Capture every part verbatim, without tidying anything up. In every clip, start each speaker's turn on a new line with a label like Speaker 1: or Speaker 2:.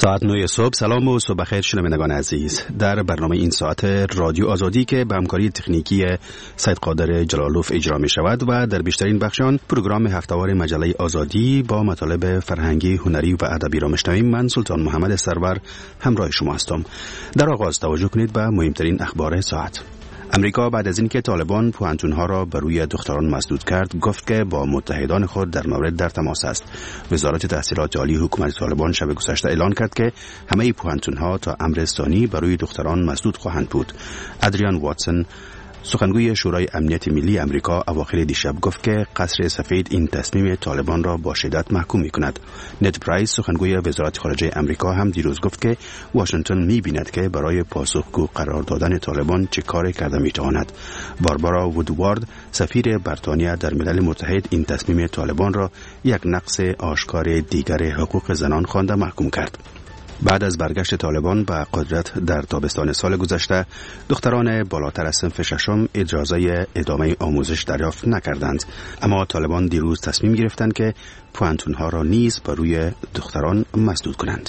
Speaker 1: ساعت نه صبح. سلام و صبح بخیر شنوندگان عزیز. در برنامه این ساعت رادیو آزادی که به همکاری تکنیکی سید قادر جلالوف اجرا می شود و در بیشترین بخشان پروگرام هفته‌وار مجله آزادی با مطالب فرهنگی، هنری و ادبی را میشنویم. من سلطان محمد سرور همراه شما هستم. در آغاز توجه کنید به مهمترین اخبار ساعت. امریکا بعد از اینکه طالبان پوهنتون‌ها را بر روی دختران مسدود کرد، گفت که با متحدان خود در مورد در تماس است. وزارت تحصیلات عالی حکومت طالبان شب گذشته اعلان کرد که همه پوهنتون‌ها تا امر ثانی بر روی دختران مسدود خواهند بود. ادریان واتسون، سخنگوی شورای امنیت ملی امریکا، اواخر دیشب گفت که قصر سفید این تصمیم طالبان را با شدت محکوم می‌کند. نت پرایس، سخنگوی وزارت خارجه امریکا، هم دیروز گفت که واشنگتن می‌بیند که برای پاسخگو قرار دادن طالبان چه کاری کرده می‌تواند. باربارا وودوارد، سفیر بریتانیا در ملل متحد، این تصمیم طالبان را یک نقض آشکار دیگر حقوق زنان خوانده محکوم کرد. بعد از برگشت طالبان به قدرت در تابستان سال گذشته، دختران بالاتر از صنف ششم اجازه ادامه آموزش دریافت نکردند، اما طالبان دیروز تصمیم گرفتند که پوهنتون‌ها را نیز بر روی دختران مسدود کنند.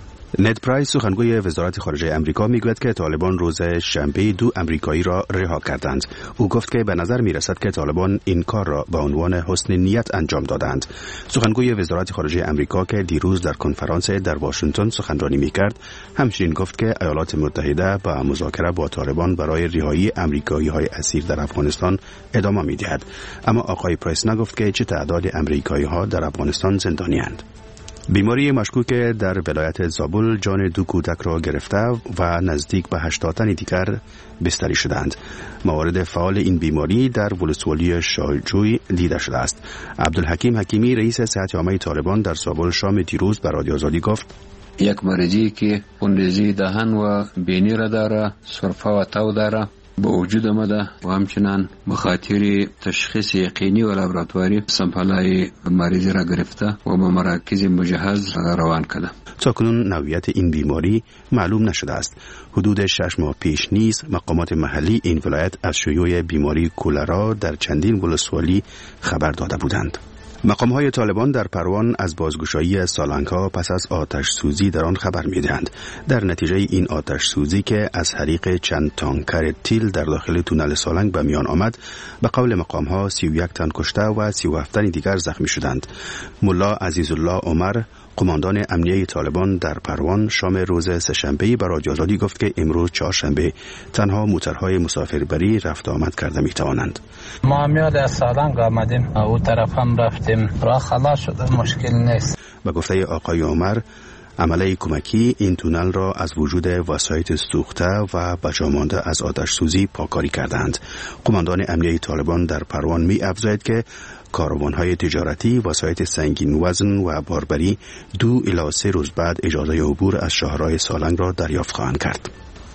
Speaker 1: نت پرایس، سخنگوی وزارت خارجه امریکا، میگوید که طالبان روز شنبه دو امریکایی را رها کردند. او گفت که به نظر میرسد که طالبان این کار را به عنوان حسن نیت انجام دادند. سخنگوی وزارت خارجه امریکا که دیروز در کنفرانس در واشنگتن سخنرانی میکرد، همچنین گفت که ایالات متحده با مذاکره با طالبان برای رهایی امریکایی‌های اسیر در افغانستان ادامه میدهد. اما آقای پرایس نگفت که چه تعداد امریکایی‌ها در افغانستان زندانی‌اند. بیماری مشکوک در ولایت زابل جان دو کودک را گرفته و نزدیک به هشتاد تن دیگر بستری شدند. موارد فعال این بیماری در ولسوالی شاهجوی دیده شده است. عبدالحکیم حکیمی، رئیس صحت عامه طالبان، در زابل شام دیروز به رادیو آزادی گفت:
Speaker 2: یک مریضی که خونریزی دهن و بینی را داره، سرفه و تاو داره، با وجود آمده و همچنان به خاطر تشخیص یقینی و لابراتواری سمپلای مریضی را گرفته و به مراکز مجهز روان کرده.
Speaker 1: تاکنون نوعیت این بیماری معلوم نشده است. حدود شش ماه پیش نیز مقامات محلی این ولایت از شیوع بیماری کولرا در چندین ولسوالی خبر داده بودند. مقام‌های طالبان در پروان از بازگشایی سالنگ‌ها پس از آتش سوزی در آن خبر می‌دهند. در نتیجه این آتش سوزی که از حریق چند تانکر تیل در داخل تونل سالنگ به میان آمد، به قول مقام‌ها سی و یک تن کشته و سی و هفت تن دیگر زخمی شدند. ملا عزیزالله عمر، قماندان امنیه طالبان در پروان، شام روز سه‌شنبه به رادیو آزادی گفت که امروز چهارشنبه تنها موترهای مسافربری رفت آمد کرده می‌توانند.
Speaker 3: ما میاد از سالنگ آمدیم، او طرف هم رفتیم، راه خلاص شده، مشکل نیست.
Speaker 1: به گفته آقای عمر، عمله کمکی این تونل را از وجود وسایط سوخته و بجامانده از آتش سوزی پاکاری کردند. قماندان امنیه طالبان در پروان می افزاید که کاروان‌های تجارتی وسایط سنگین وزن و باربری دو الی سه روز بعد اجازه عبور از شاهراه سالنگ را دریافت خواهند کرد.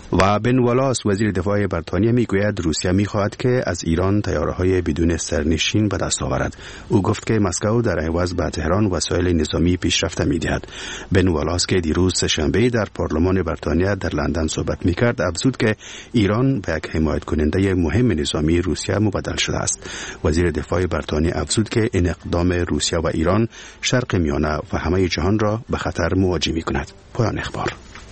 Speaker 1: و بن والاس، وزیر دفاع بریتانیا، میگوید روسیه میخواهد که از ایران طیاره‌های بدون سرنشین به دست آورد. او گفت که مسکو در عوض به تهران وسایل نظامی پیشرفته میدهد. بن والاس که دیروز سه‌شنبه در پارلمان بریتانیا در لندن صحبت میکرد، افزود که ایران به یک حمایت کننده مهم نظامی روسیه مبدل شده است. وزیر دفاع بریتانیا افزود که این اقدام روسیه و ایران شرق میانه و همه جهان را به خطر مواجه میکند. پایان اخبار.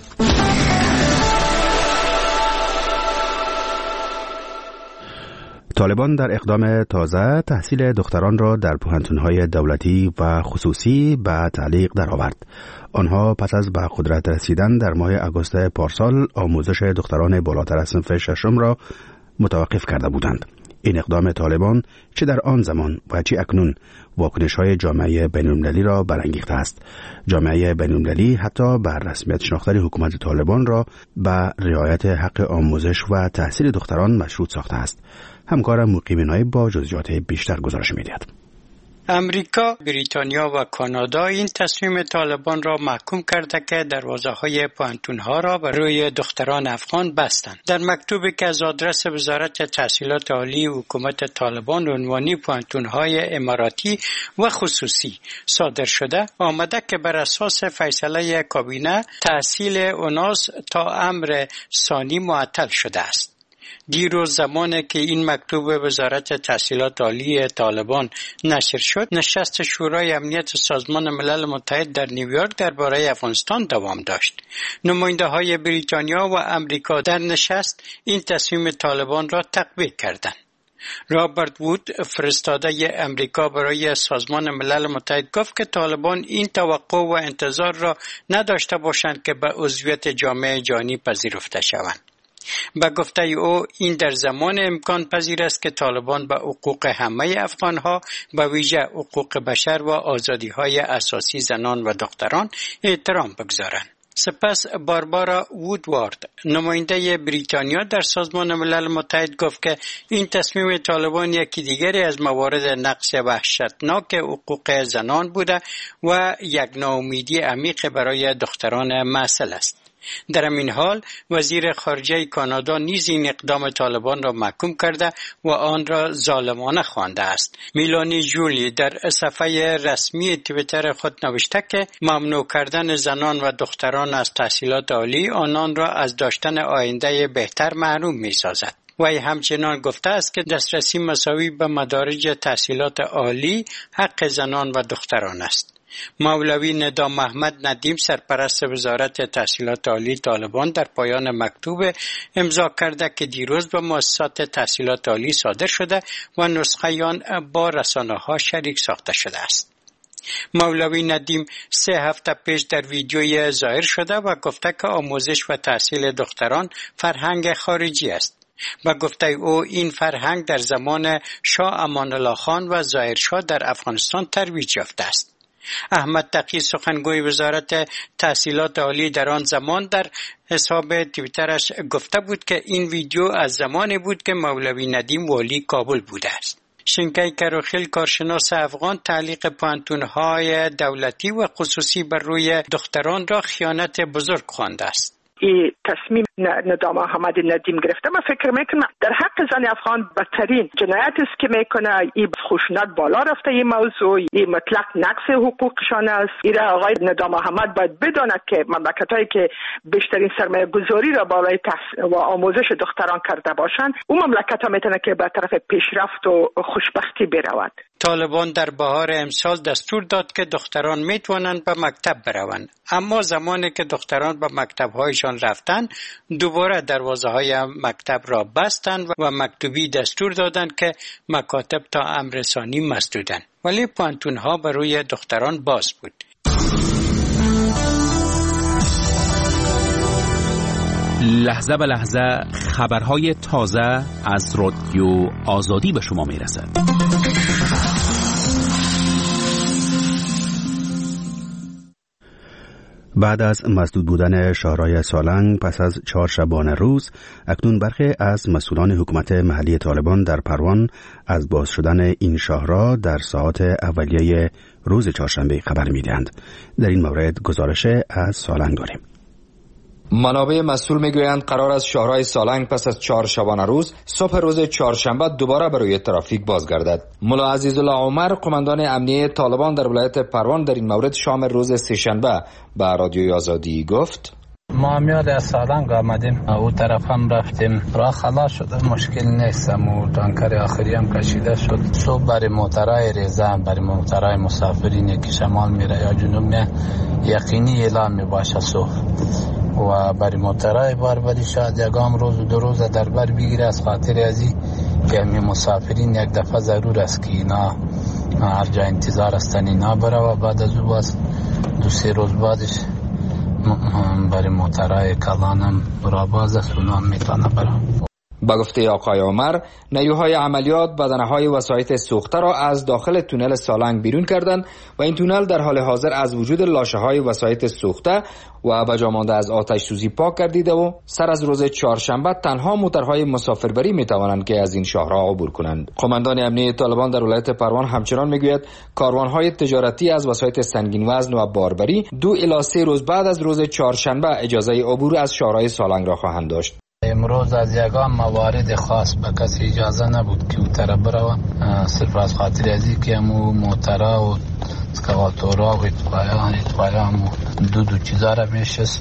Speaker 1: طالبان در اقدام تازه تحصیل دختران را در پوهنتون‌های دولتی و خصوصی به تعلیق درآورد. آنها پس از به قدرت رسیدن در ماه آگوست پارسال آموزش دختران بالاتر از صنف ششم را متوقف کرده بودند. این اقدام طالبان چه در آن زمان و چه اکنون واکنش‌های جامعه بین‌المللی را برانگیخته است. جامعه بین‌المللی حتی بر رسمیت شناختن حکومت طالبان را به رعایت حق آموزش و تحصیل دختران مشروط ساخته است. همکارم مقیم نایب با جزئیات بیشتر گزارش می‌دهد.
Speaker 4: امریکا، بریتانیا و کانادا این تصمیم طالبان را محکوم کرده که دروازه‌های پوهنتون‌ها را بر روی دختران افغان بستند. در مکتوبی که از آدرس وزارت تحصیلات عالی حکومت طالبان عنوانی پوهنتون‌های اماراتی و خصوصی صادر شده، آمده که بر اساس فیصله کابینه تحصیل اوناس تا امر ثانی معطل شده است. دیروز زمانی که این مکتوب وزارت تحصیلات عالی طالبان نشر شد، نشست شورای امنیت سازمان ملل متحد در نیویورک درباره افغانستان دوام داشت. نماینده های بریتانیا و امریکا در نشست این تصمیم طالبان را تقویت کردند. رابرت وود، فرستاده امریکا برای سازمان ملل متحد، گفت که طالبان این توقع و انتظار را نداشته باشند که به عضویت جامعه جهانی پذیرفته شوند. به گفته او این در زمان امکان پذیر است که طالبان به حقوق همه افغانها به ویژه حقوق بشر و آزادی‌های اساسی زنان و دختران احترام بگذارند. سپس باربارا وودوارد، نماینده بریتانیا در سازمان ملل متحد، گفت که این تصمیم طالبان یکی دیگری از موارد نقض وحشتناک حقوق زنان بوده و یک ناامیدی عمیق برای دختران مسئول است. در همین حال وزیر خارجه کانادا نیز این اقدام طالبان را محکوم کرده و آن را ظالمانه خوانده است. میلانی جولی در صفحه رسمی توییتر خود نوشته که ممنوع کردن زنان و دختران از تحصیلات عالی آنان را از داشتن آینده بهتر محروم می‌سازد. وی همچنان گفته است که دسترسی مساوی به مدارج تحصیلات عالی حق زنان و دختران است. مولوی ندا محمد ندیم، سرپرست وزارت تحصیلات عالی طالبان، در پایان مکتوب امضا کرده که دیروز به مؤسسات تحصیلات عالی صادر شده و نسخه آن با رسانه‌ها شریک ساخته شده است. مولوی ندیم سه هفته پیش در ویدیوی ظاهر شده و گفته که آموزش و تحصیل دختران فرهنگ خارجی است. با گفته او این فرهنگ در زمان شاه امان الله خان و ظاهرشاه در افغانستان ترویج یافته است. احمد تقی، سخنگوی وزارت تحصیلات عالی، در آن زمان در حساب توییترش گفته بود که این ویدیو از زمانی بود که مولوی ندیم والی کابل بوده است. شنکای کروخیل، کارشناس افغان، تعلیق پانتون‌های دولتی و خصوصی بر روی دختران را خیانت بزرگ خوانده است.
Speaker 5: این تصمیم ندا محمد ندیم گرفته، من فکر میکنم در حق زن افغان بدترین جنایت است که میکنه. این خشونت بالا رفته، این موضوع این مطلق نقض حقوقشان است. این آقای ندا محمد باید بداند که مملکتایی که بیشترین سرمایه گذاری را برای تحصیل و آموزش دختران کرده باشند، اون مملکت‌ها میتونه که به طرف پیشرفت و خوشبختی برود.
Speaker 4: طالبان در بهار امسال دستور داد که دختران میتوانند به مکتب بروند، اما زمانی که دختران به مکتب‌هایشان رفتند دوباره دروازه‌های مکتب را بستند و مکتوبی دستور دادند که مکاتب تا امر ثانی مسدودند، ولی پانتون‌ها برای دختران باز بود.
Speaker 6: لحظه به لحظه خبرهای تازه از رادیو آزادی به شما میرسد.
Speaker 1: بعد از مسدود بودن شاهراه سالنگ پس از چهار شبانه روز، اکنون برخی از مسئولان حکومت محلی طالبان در پروان از باز شدن این شاهراه در ساعات اولیه روز چهارشنبه خبر می‌دهند. در این مورد گزارش از سالنگ داریم.
Speaker 7: منابع مسئول میگویند قرار است شاهراه سالنگ پس از چهار شبانه روز صبح روز چهارشنبه دوباره برای ترافیک بازگردد. ملا عزیزالله عمر، قماندان امنیه طالبان در ولایت پروان، در این مورد شام روز سه‌شنبه به رادیوی آزادی گفت:
Speaker 3: ما میاد از سالنگ آمدیم، او طرف هم رفتیم، راه خلاص شد، مشکل نیست. و تانکر آخری هم کشیده شد. صبح برای موترهای ریزه، برای موترهای مسافرینی که شمال میره یا جنوب میره یقینی اعلام میباشه صبح، و برای موترهای باربری شاید یکم روز و دو روز در بر بگیره، از خاطر ازی که می مسافرین یک دفعه ضرور است که اینا هر جا انتظار هستن اینا بره و بعد از او باز دو سه روز بعدش برای موترهای کلانم برا باز است، اونا هم میتونه بره.
Speaker 7: با گفته آقای عمر، نیروهای عملیات بدنه‌های وسایط سوخته را از داخل تونل سالنگ بیرون کردند و این تونل در حال حاضر از وجود لاشه‌های وسایط سوخته و بجا مانده از آتش سوزی پاک گردیده و سر از روز چهارشنبه تنها موترهای مسافربری میتوانند که از این شاهراه عبور کنند. قماندان امنیه طالبان در ولایت پروان همچنان میگوید کاروانهای تجارتی از وسایط سنگین وزن و باربری دو الی سه روز بعد از روز چهارشنبه اجازه عبور از شاهراه سالنگ را خواهند داشت.
Speaker 3: امروز از یگان موارد خاص به کسی اجازه نبود که او طرف بروه، صرف از خاطر ازی که امو موترا و اسکواتورا و اطفایا اطفایا همو دو دو چیزا را میشست.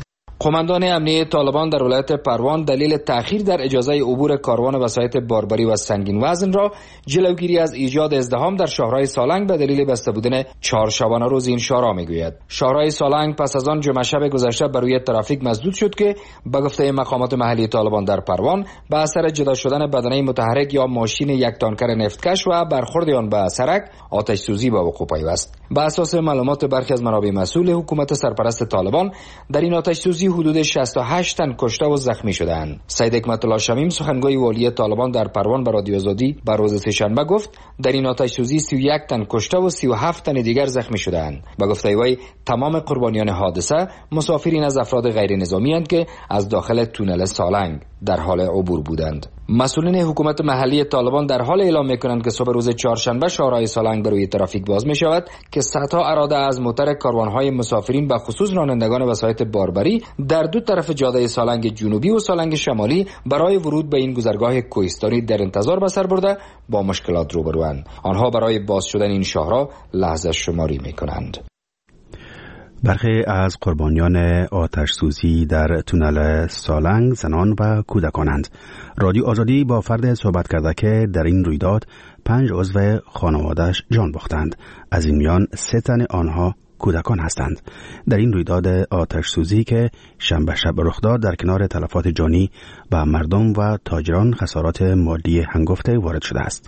Speaker 7: قماندان امنیه طالبان در ولایت پروان دلیل تأخیر در اجازه عبور کاروان وسایط باربری و سنگین وزن را جلوگیری از ایجاد ازدحام در شهرهای سالنگ به دلیل بسته بودن چهارشبانه روز این شهرها میگوید. شهرهای سالنگ پس از آن جمعه شب گذشته بر روی ترافیک مسدود شد که به گفته مقامات محلی طالبان در پروان به اثر جدا شدن بدنه متحرک یا ماشین یک تانکر نفتکش و برخورد آن به سرک آتش سوزی به وقوع پیوست. به اساس معلومات برخی از منابع مسئول، حکومت سرپرست طالبان در این آتش سوزی حدود شصت و هشت تن کشته و زخمی شدند. سید حکمت الله شمیم سخنگوی والی طالبان در پروان به رادیو آزادی بر روز سه‌شنبه گفت در این آتش سوزی سی و یک تن کشته و سی و هفت تن دیگر زخمی شدند. به گفته وی تمام قربانیان حادثه مسافرین از افراد غیر نظامی اند که از داخل تونل سالنگ در حال عبور بودند. مسئولین حکومت محلی طالبان در حال اعلام می‌کنند که صبح روز چهارشنبه شهرهای سالنگ بر روی ترافیک باز می‌شود که صدها اراده از موتر کاروان‌های مسافرین به خصوص رانندگان وسایط باربری در دو طرف جاده سالنگ جنوبی و سالنگ شمالی برای ورود به این گذرگاه کوهستانی در انتظار به سر برده با مشکلات روبروند. آنها برای باز شدن این شهرها لحظه شماری می‌کنند.
Speaker 1: برخی از قربانیان آتش سوزی در تونل سالنگ زنان و کودکانند. رادیو آزادی با فرد صحبت کرده که در این رویداد پنج عضو خانواده‌اش جان باختند. از این میان سه تن آنها کودکان هستند. در این رویداد آتش سوزی که شنبه شب رخ داد در کنار تلفات جانی و مردم و تاجران خسارات مالی هنگفته وارد شده است.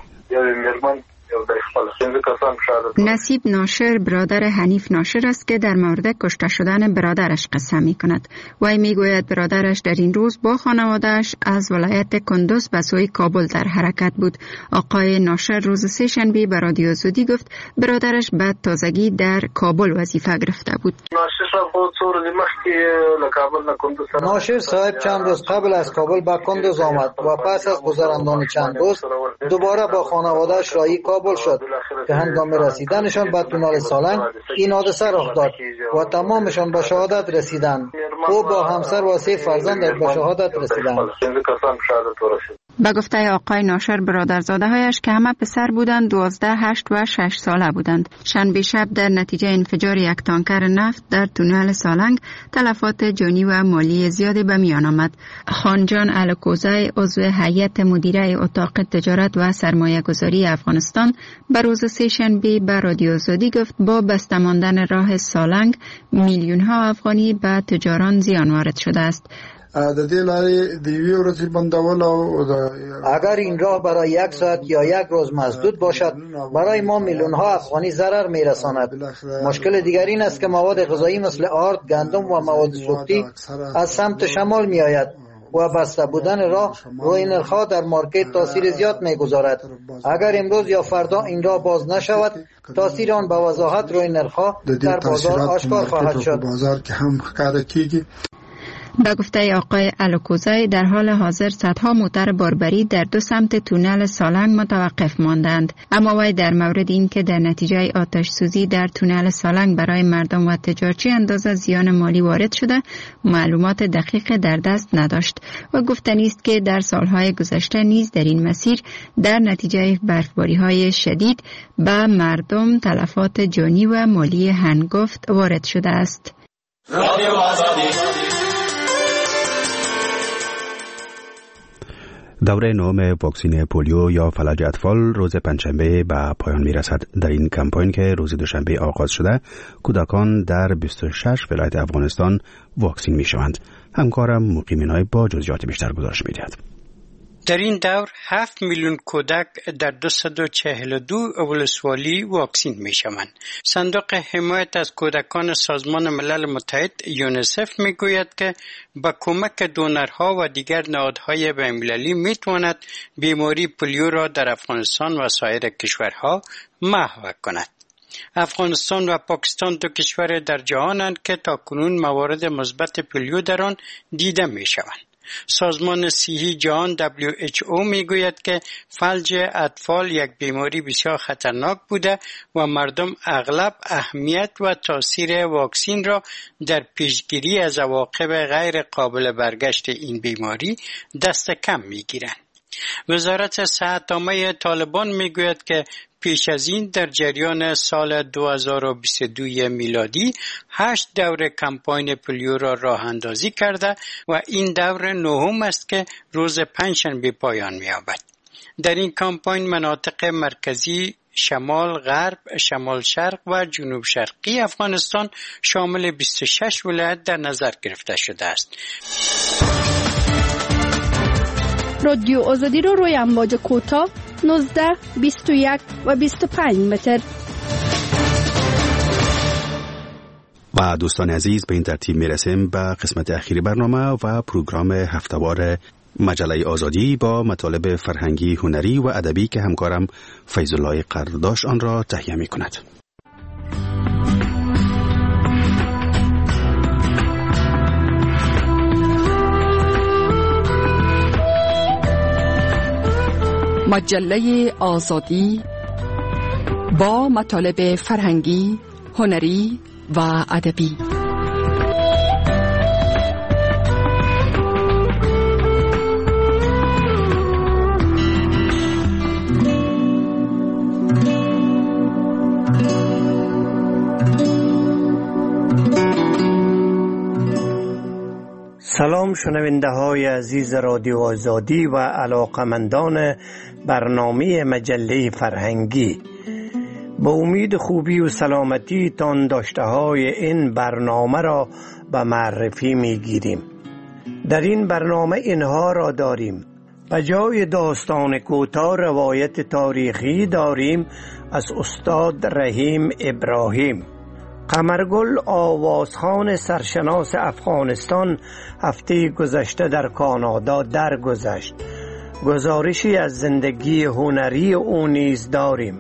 Speaker 8: نصیب ناشر برادر حنیف ناشر است که در مورد کشته شدن برادرش قصه می کند. وی می گوید برادرش در این روز با خانوادهش از ولایت کندوز به سوی کابل در حرکت بود. آقای ناشر روز سه شنبه به رادیو آزادی گفت برادرش بعد تازگی در کابل وظیفه گرفته بود.
Speaker 9: ناشر صاحب چند روز قبل از کابل به کندوز آمد و پس از گذراندن چند روز دوباره با خانوادهش راهی کابل شد که هنگام رسیدنشان به تونل سالنگ این حادثه رخ داد و تمامشان به شهادت رسیدند. او با همسر و سه فرزندش به شهادت رسیدند.
Speaker 8: به گفته آقای ناشر برادرزاده هایش که همه پسر بودند دوازده، هشت و شش ساله بودند. شنبه شب در نتیجه انفجار یک تانکر نفت در تونل سالنگ تلفات جانی و مالی زیادی به میان آمد. خانجان الکوزی عضو هیئت مدیره اتاق تجارت و سرمایه گذاری افغانستان به روز سه شنبه به رادیو آزادی گفت با بسته ماندن راه سالنگ میلیون ها افغانی به تجاران زیان وارد شده است.
Speaker 9: اگر این راه برای یک ساعت یا یک روز مسدود باشد برای ما میلیون ها افغانی ضرر میرساند. مشکل دیگر این است که مواد غذایی مثل آرد، گندم و مواد سوختی از سمت شمال می آید و بسته بودن راه روی نرخ‌ها در مارکت تاثیر زیاد می‌گذارد. اگر امروز یا فردا این راه باز نشود تاثیر آن به وضاحت روی نرخ‌ها در بازار آشکار خواهد شد.
Speaker 8: به گفته آقای الکوزی در حال حاضر صدها موتر باربری در دو سمت تونل سالنگ متوقف ماندند. اما وی در مورد این که در نتیجه آتش سوزی در تونل سالنگ برای مردم و تجار چه اندازه زیان مالی وارد شده معلومات دقیق در دست نداشت و گفتنی است که در سالهای گذشته نیز در این مسیر در نتیجه برفباری‌های شدید به مردم تلفات جانی و مالی هنگفت وارد شده است.
Speaker 1: دوره نهم واکسین پولیو یا فلج اطفال روز پنجشنبه به پایان میرسد. در این کمپاین که روز دوشنبه آغاز شده کودکان در بیست و شش ولایت افغانستان واکسین میشوند. همکارم مقیم نایب با جزئیات بیشتر گزارش میدهد.
Speaker 4: در این دور هفت میلیون کودک در دویست و چهل و دو ولسوالی واکسین می شوند. صندوق حمایت از کودکان سازمان ملل متحد یونیسف می گوید که با کمک دونرها و دیگر نهادهای بین‌المللی می تواند بیماری پولیو را در افغانستان و سایر کشورها محو کند. افغانستان و پاکستان دو کشور در جهانند که تاکنون موارد مثبت پولیو در آن دیده می شوند. سازمان صحی جهان دبلیو اچ او میگوید که فلج اطفال یک بیماری بسیار خطرناک بوده و مردم اغلب اهمیت و تاثیر واکسین را در پیشگیری از عواقب غیر قابل برگشت این بیماری دست کم میگیرند. وزارت صحت عامه طالبان میگوید که پیش از این در جریان سال دو هزار و بیست و دو میلادی هشت دور کمپاین پولیو را راه اندازی کرده و این دور نهم است که روز پنجشنبه پایان می‌یابد. در این کمپاین مناطق مرکزی، شمال غرب، شمال شرق و جنوب شرقی افغانستان شامل بیست و شش ولایت در نظر گرفته شده است.
Speaker 10: رادیو آزادی رو روی امواج کوتاه نوزده، بیست و یک و بیست و پنج متر.
Speaker 1: و دوستان عزیز، به این ترتیب میرسیم به قسمت اخیری برنامه و پروگرام هفته‌وار مجله آزادی با مطالب فرهنگی، هنری و ادبی که همکارم فیض الله قرداش آن را تهیه می کند.
Speaker 11: مجله آزادی با مطالب فرهنگی، هنری و ادبی.
Speaker 12: سلام شنونده های عزیز رادیو آزادی و علاقمندان برنامه مجله فرهنگی، با امید خوبی و سلامتی تان داشته های این برنامه را به معرفی می گیریم. در این برنامه اینها را داریم: به جای داستان کوتاه روایت تاریخی داریم از استاد رحیم ابراهیم. قمرگل آوازخوان سرشناس افغانستان هفته گذشته در کانادا درگذشت. گزارشی از زندگی هنری او نیز داریم.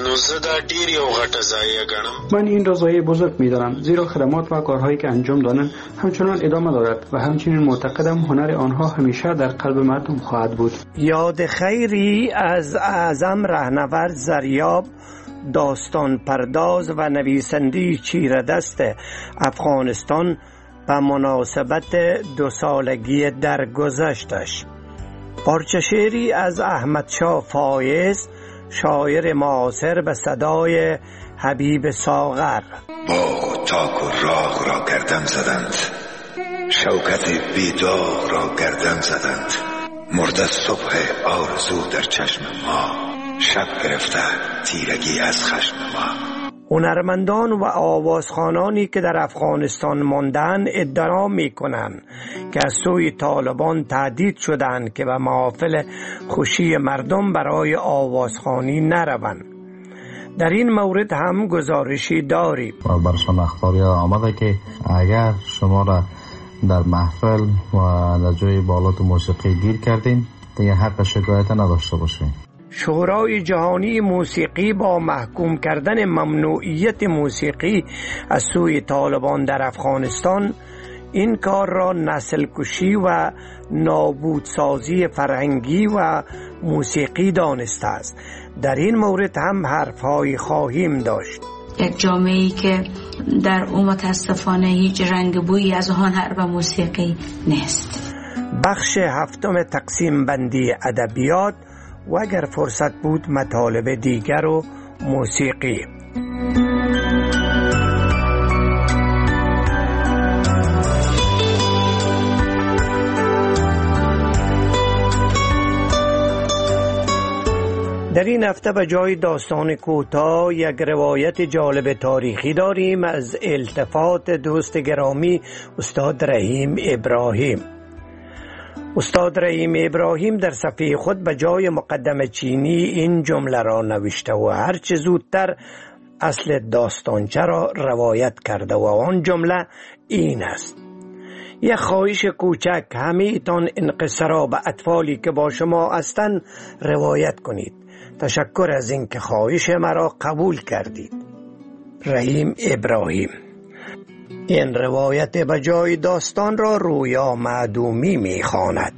Speaker 13: من این را ضایعه بزرگ می‌دانم، زیرا خدمات و کارهایی که انجام دادند همچنان ادامه دارد و همچنین معتقدم هنر آنها همیشه در قلب مردم خواهد بود.
Speaker 12: یاد خیری از اعظم رهنورد زریاب، داستان پرداز و نویسنده چیردست افغانستان به مناسبت دو سالگی درگذشتش. پارچه شعری از احمد شاه فایز، شاعر معاصر، به صدای حبیب ساغر.
Speaker 14: با تاک و راغ را گردن زدند، شوکت بیداغ را گردن زدند. مرده صبح آرزو در چشم ما، شب گرفته تیرگی از خشم ما.
Speaker 12: هنرمندان و آوازخوانانی که در افغانستان ماندن ادعا می کنند که از سوی طالبان تهدید شدند که به محافل خوشی مردم برای آوازخوانی نروند. در این مورد هم گزارشی داریم.
Speaker 15: برشان اخباری آمده که اگر شما را در محفل و در جای بالات موسیقی گیر کردین دیگه حق شکایت نداشته باشین.
Speaker 12: شورای جهانی موسیقی با محکوم کردن ممنوعیت موسیقی از سوی طالبان در افغانستان این کار را نسل کشی و نابودسازی فرهنگی و موسیقی دانسته است. در این مورد هم حرف‌هایی خواهیم داشت.
Speaker 16: یک جامعه‌ای که در او متاسفانه هیچ رنگ بویی از هنر و موسیقی نیست.
Speaker 12: بخش هفتم تقسیم بندی ادبیات و اگر فرصت بود مطالب دیگر و موسیقی. در این هفته به جای داستان کوتاه یک روایت جالب تاریخی داریم از التفات دوست گرامی استاد رحیم ابراهیم. استاد رحیم ابراهیم در صفحه خود به جای مقدمه چینی این جمله را نوشته و هر چه زودتر اصل داستانچه را روایت کرده و آن جمله این است: یک خواهش کوچک، همه ایتان این قصه را به اطفالی که با شما هستند روایت کنید. تشکر از اینکه خواهش مرا قبول کردید. رحیم ابراهیم. این روایت به جای داستان را رویا معدومی می‌خواند.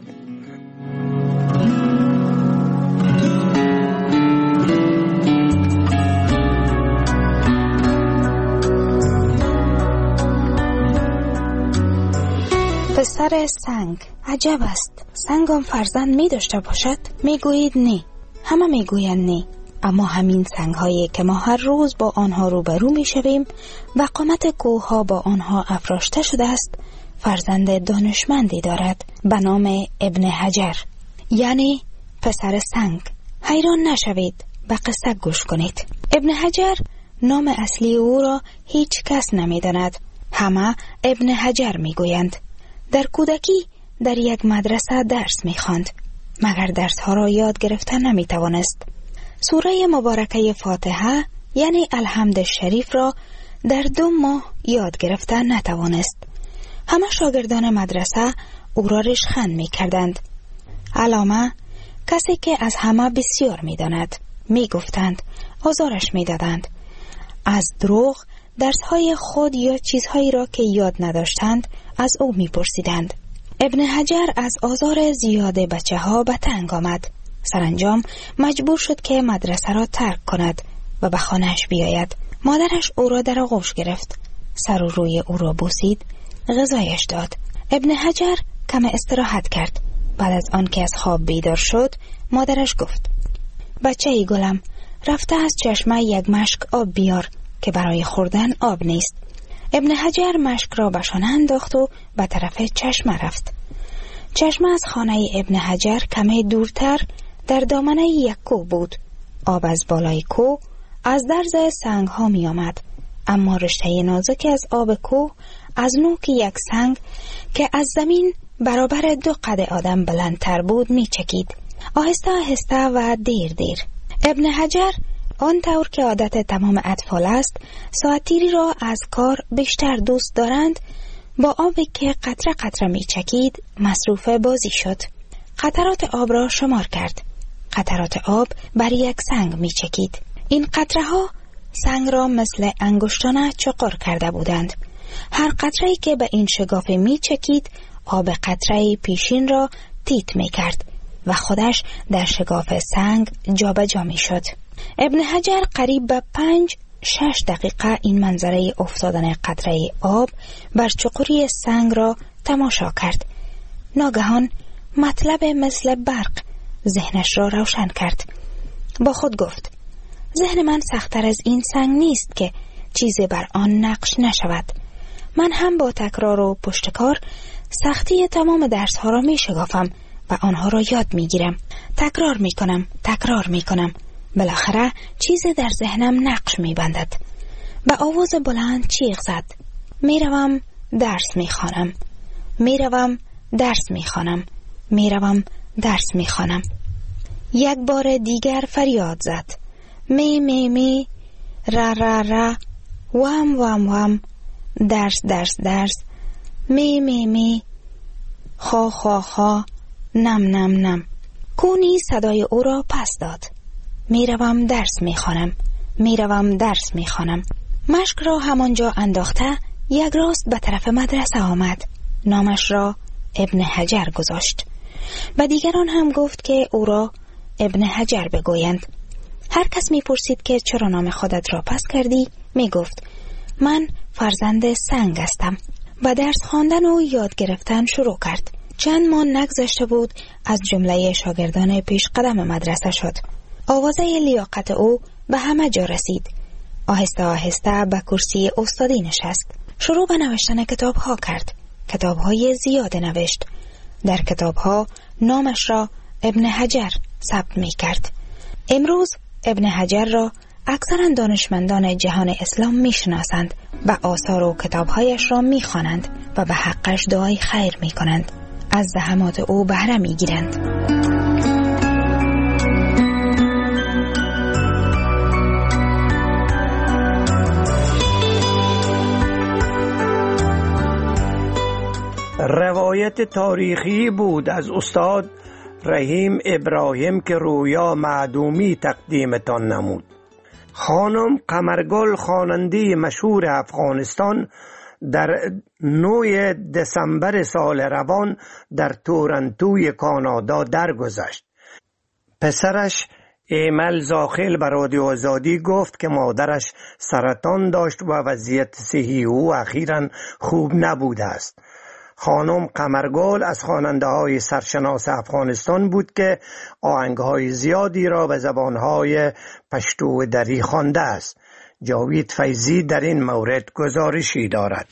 Speaker 17: پسر پسر سنگ. عجب است، سنگ هم فرزند می داشته باشد؟ می گویید نه. همه می گویند نه. اما همین سنگ هایی که ما هر روز با آنها روبرو می شویم و قامت کوه ها با آنها افراشته شده است، فرزند دانشمندی دارد به نام ابن حجر، یعنی پسر سنگ. حیران نشوید، به قصه گوش کنید. ابن حجر نام اصلی او را هیچ کس نمی داند. همه ابن حجر می گویند. در کودکی در یک مدرسه درس می خواند، مگر درس ها را یاد گرفتن نمی توانست. سوره مبارکه فاتحه یعنی الحمد شریف را در دو ماه یاد گرفتن نتوانست. همه شاگردان مدرسه او را ریشخند می کردند. علامه کسی که از همه بسیار می داند می گفتند، آزارش می دادند. از دروغ درسهای خود یا چیزهایی را که یاد نداشتند از او می پرسیدند. ابن حجر از آزار زیاد بچه ها به تنگ آمد. سرانجام مجبور شد که مدرسه را ترک کند و به خانه‌اش بیاید. مادرش او را در آغوش گرفت، سر و روی او را بوسید، غذایش داد. ابن حجر کم استراحت کرد. بعد از آن که از خواب بیدار شد، مادرش گفت: بچه ای گلم، رفته از چشمه یک مشک آب بیار که برای خوردن آب نیست. ابن حجر مشک را به شانه انداخت و به طرف چشمه رفت. چشمه از خانه ابن حجر کمی دورتر در دامنه یک کوه بود. آب از بالای کوه از درز سنگ ها می آمد، اما رشته نازک از آب کوه از نوک یک سنگ که از زمین برابر دو قد آدم بلندتر بود می چکید. آهسته آهسته و دیر دیر. ابن حجر آن طور که عادت تمام اطفال است، ساعتیری را از کار بیشتر دوست دارند، با آبی که قطره قطره می چکید مصروف بازی شد. قطرات آب را شمار کرد. قطرات آب بر یک سنگ می چکید. این قطره ها سنگ را مثل انگشتان چقر کرده بودند. هر قطره‌ای که به این شگافه می چکید آب قطره پیشین را تیت می کرد و خودش در شگاف سنگ جابجا جا می شد. ابن حجر قریب به پنج شش دقیقه این منظره افتادن قطره آب بر چقری سنگ را تماشا کرد. ناگهان مطلب مثل برق ذهنش را روشن کرد. با خود گفت: ذهن من سخت‌تر از این سنگ نیست که چیزی بر آن نقش نشود. من هم با تکرار و پشتکار سختی تمام درس ها را می شگافم و آنها را یاد می گیرم. تکرار می کنم، تکرار می کنم. بالاخره چیزی در ذهنم نقش می بندد. به آواز بلند چیغ زد: می روم درس می خوانم. می روم درس می خوانم. می روم درس می خوانم. یک بار دیگر فریاد زد: می می می، را را را، وام وام وام، درس درس درس، می می می، خا خا خا، نم نم نم. کونی صدای او را پس داد: می روم درس می خوانم. می روم درس می خوانم. مشک را همانجا انداخته یک راست به طرف مدرسه آمد. نامش را ابن حجر گذاشت. و دیگران هم گفت که او را ابن حجر بگویند. هر کس می پرسید که چرا نام خودت را پس کردی، می گفت: من فرزند سنگ هستم. و درس خواندن و یاد گرفتن شروع کرد. چند ماه نگذشته بود از جمله شاگردان پیش قدم مدرسه شد. آوازه لیاقت او به همه جا رسید. آهسته آهسته به کرسی استادی نشست. شروع به نوشتن کتاب ها کرد. کتاب های زیاد نوشت. در کتاب ها نامش را ابن حجر ثبت می کرد. امروز ابن حجر را اکثر دانشمندان جهان اسلام می شناسند و آثار و کتابهایش را می خوانند و به حقش دعای خیر می کنند. از زحمات او بهره می گیرند.
Speaker 12: روایت تاریخی بود از استاد رحیم ابراهیم که رویا معدومی تقدیمتان نمود. خانم قمرگل خواننده مشهور افغانستان در نهم دسامبر سال روان در تورنتوی کانادا درگذشت. پسرش ایمل زاخیل به رادیو آزادی گفت که مادرش سرطان داشت و وضعیت صحی او اخیراً خوب نبوده است. خانم قمرگل از خواننده‌های سرشناس افغانستان بود که آهنگ‌های زیادی را به زبان‌های پشتو و دری خوانده است. جاوید فیضی در این مورد گزارشی دارد.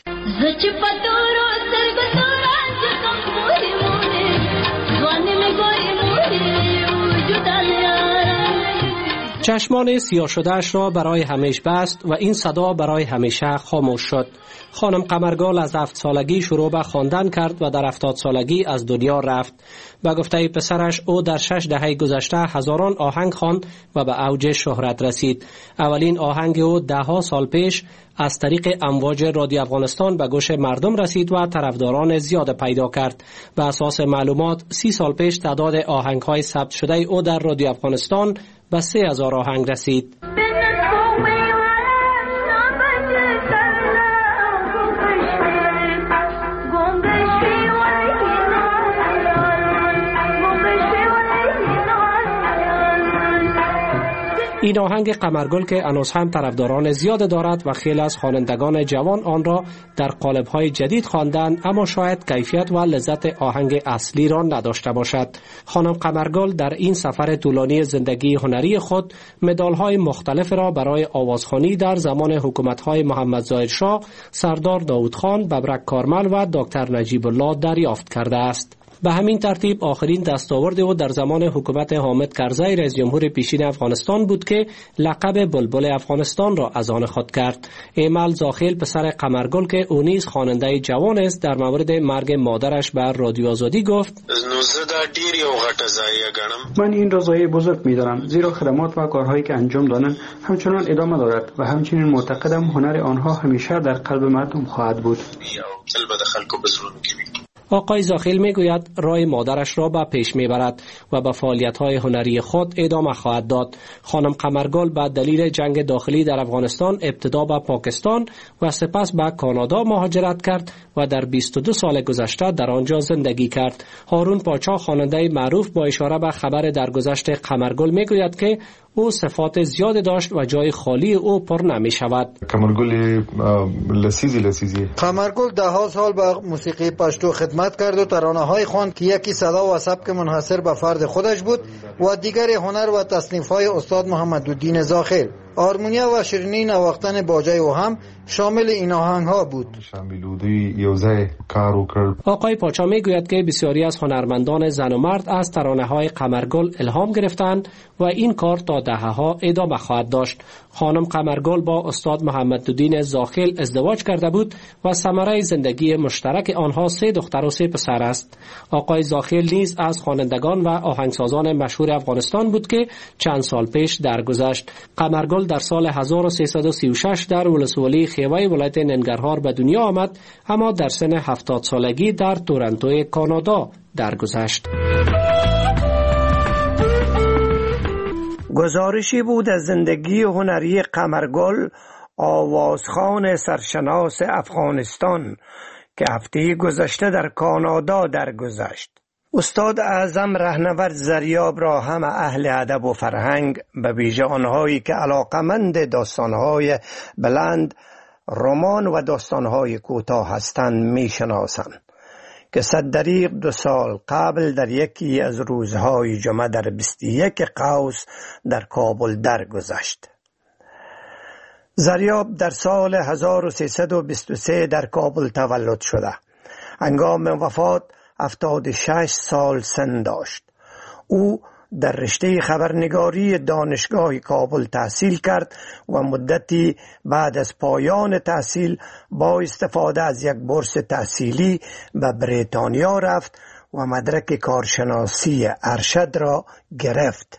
Speaker 18: چشمان سیاه شدهش را برای همیشه بست و این صدا برای همیشه خاموش شد. خانم قمرگل از هفت سالگی شروع به خواندن کرد و در هفتاد سالگی از دنیا رفت. به گفته پسرش او در شش دهه گذشته هزاران آهنگ خواند و به اوج شهرت رسید. اولین آهنگ او دهها سال پیش از طریق امواج رادیو افغانستان به گوش مردم رسید و طرفداران زیاد پیدا کرد. به اساس معلومات سی سال پیش تعداد آهنگ‌های ثبت شده او در رادیو افغانستان به سه هزار آهنگ رسید. این آهنگ قمرگل که هنوز هم طرفداران زیاد دارد و خیلی از خوانندگان جوان آن را در قالب‌های جدید خواندند، اما شاید کیفیت و لذت آهنگ اصلی را نداشته باشد. خانم قمرگل در این سفر طولانی زندگی هنری خود مدال‌های مختلف را برای آوازخوانی در زمان حکومت‌های محمد ظاهر شاه، سردار داود خان، ببرک کارمل و دکتر نجیب الله دریافت کرده است. به همین ترتیب آخرین دستاورد او در زمان حکومت حامد کرزی رئیس جمهور پیشین افغانستان بود که لقب بلبل افغانستان را از آن خود کرد. ایمل زاخیل پسر قمرگل که او نیز خواننده جوان است در مورد مرگ مادرش بر رادیو آزادی گفت:
Speaker 13: من این را ضایعه بزرگ می‌دانم، زیرا خدمات و کارهایی که انجام دادند همچنان ادامه دارد و همچنین معتقدم هنر آنها همیشه در قلب مردم خواهد بود.
Speaker 18: آقای زاخیل میگوید راه مادرش را به پیش میبرد و به فعالیت‌های هنری خود ادامه خواهد داد. خانم قمرگل به دلیل جنگ داخلی در افغانستان ابتدا به پاکستان و سپس به کانادا مهاجرت کرد و در بیست و دو سال گذشته در آنجا زندگی کرد. هارون پاچا خواننده معروف با اشاره به خبر درگذشت قمرگل میگوید که او صفات زیاد داشت و جای خالی او پر نمی شود.
Speaker 19: قمرگل لسیزی لسیزی
Speaker 9: قمرگل ده ها سال به موسیقی پشتو خدمت کرد و ترانه‌های خواند که یکی صدا و سبک منحصر به فرد خودش بود و دیگری هنر و تصنیف‌های استاد محمدالدین زاخیل. آرمونیا و شیرینی نواختن باجه او هم شامل این آهنگ‌ها بود.
Speaker 18: آقای پاچا میگوید که بسیاری از هنرمندان زن و مرد از ترانه‌های قمرگل الهام گرفتند و این کار تا دهه‌ها ادامه خواهد داشت. خانم قمرگل با استاد محمدالدین زاخیل ازدواج کرده بود و ثمره زندگی مشترک آنها سه دختر و سه پسر است. آقای زاخیل نیز از خوانندگان و آهنگسازان مشهور افغانستان بود که چند سال پیش درگذشت. قمرگل در سال هزار و سیصد و سی و شش در ولسوالی خیوه ولایت ننگرهار به دنیا آمد، اما در سن هفتاد سالگی در تورنتو کانادا درگذشت.
Speaker 12: گزارشی بود از زندگی هنری قمرگل، آوازخوان سرشناس افغانستان که هفته گذشته در کانادا درگذشت. استاد اعظم رهنورد زریاب را همه اهل ادب و فرهنگ، به ویژه آنهایی که علاقمند داستانهای بلند، رمان و داستانهای کوتاه هستند میشناسند که صددریق دو سال قبل در یکی از روزهای جمعه در بیست و یک قوس در کابل درگذشت. زریاب در سال هزار و سیصد و بیست و سه در کابل تولد شده. هنگام وفات هفتاد و شش سال سن داشت. او در رشته خبرنگاری دانشگاه کابل تحصیل کرد و مدتی بعد از پایان تحصیل با استفاده از یک بورس تحصیلی به بریتانیا رفت و مدرک کارشناسی ارشد را گرفت.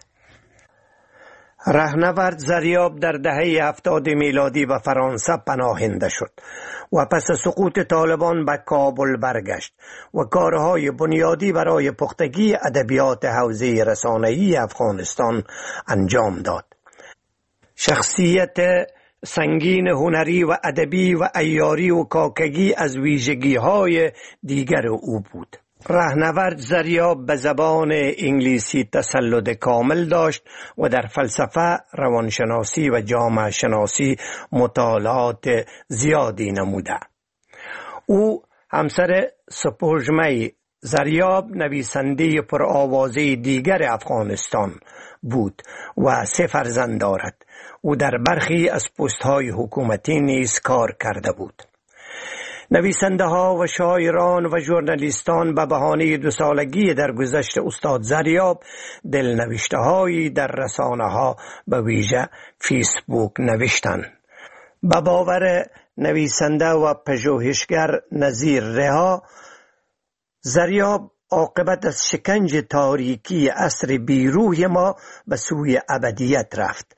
Speaker 12: رهنورد زریاب در دهه هفتاد میلادی به فرانسه پناهنده شد و پس سقوط طالبان به کابل برگشت و کارهای بنیادی برای پختگی ادبیات حوزه رسانه‌ای افغانستان انجام داد. شخصیت سنگین هنری و ادبی و عیاری و کاکگی از ویژگی‌های دیگر او بود. رهنورد زریاب به زبان انگلیسی تسلط کامل داشت و در فلسفه، روانشناسی و جامعه شناسی مطالعات زیادی نموده. او همسر سپوږمۍ زریاب نویسنده پرآوازه دیگر افغانستان بود و سه فرزند دارد. او در برخی از پست‌های حکومتی نیز کار کرده بود. نویسنده ها و شاعران و ژورنالیستان به بهانه دو سالگی درگذشت استاد زریاب دلنوشته هایی در رسانه ها به ویژه فیسبوک نوشتند. به باور نویسنده و پژوهشگر نظیر رها، زریاب عاقبت از شکنج تاریکی عصر بیروح ما به سوی ابدیت رفت.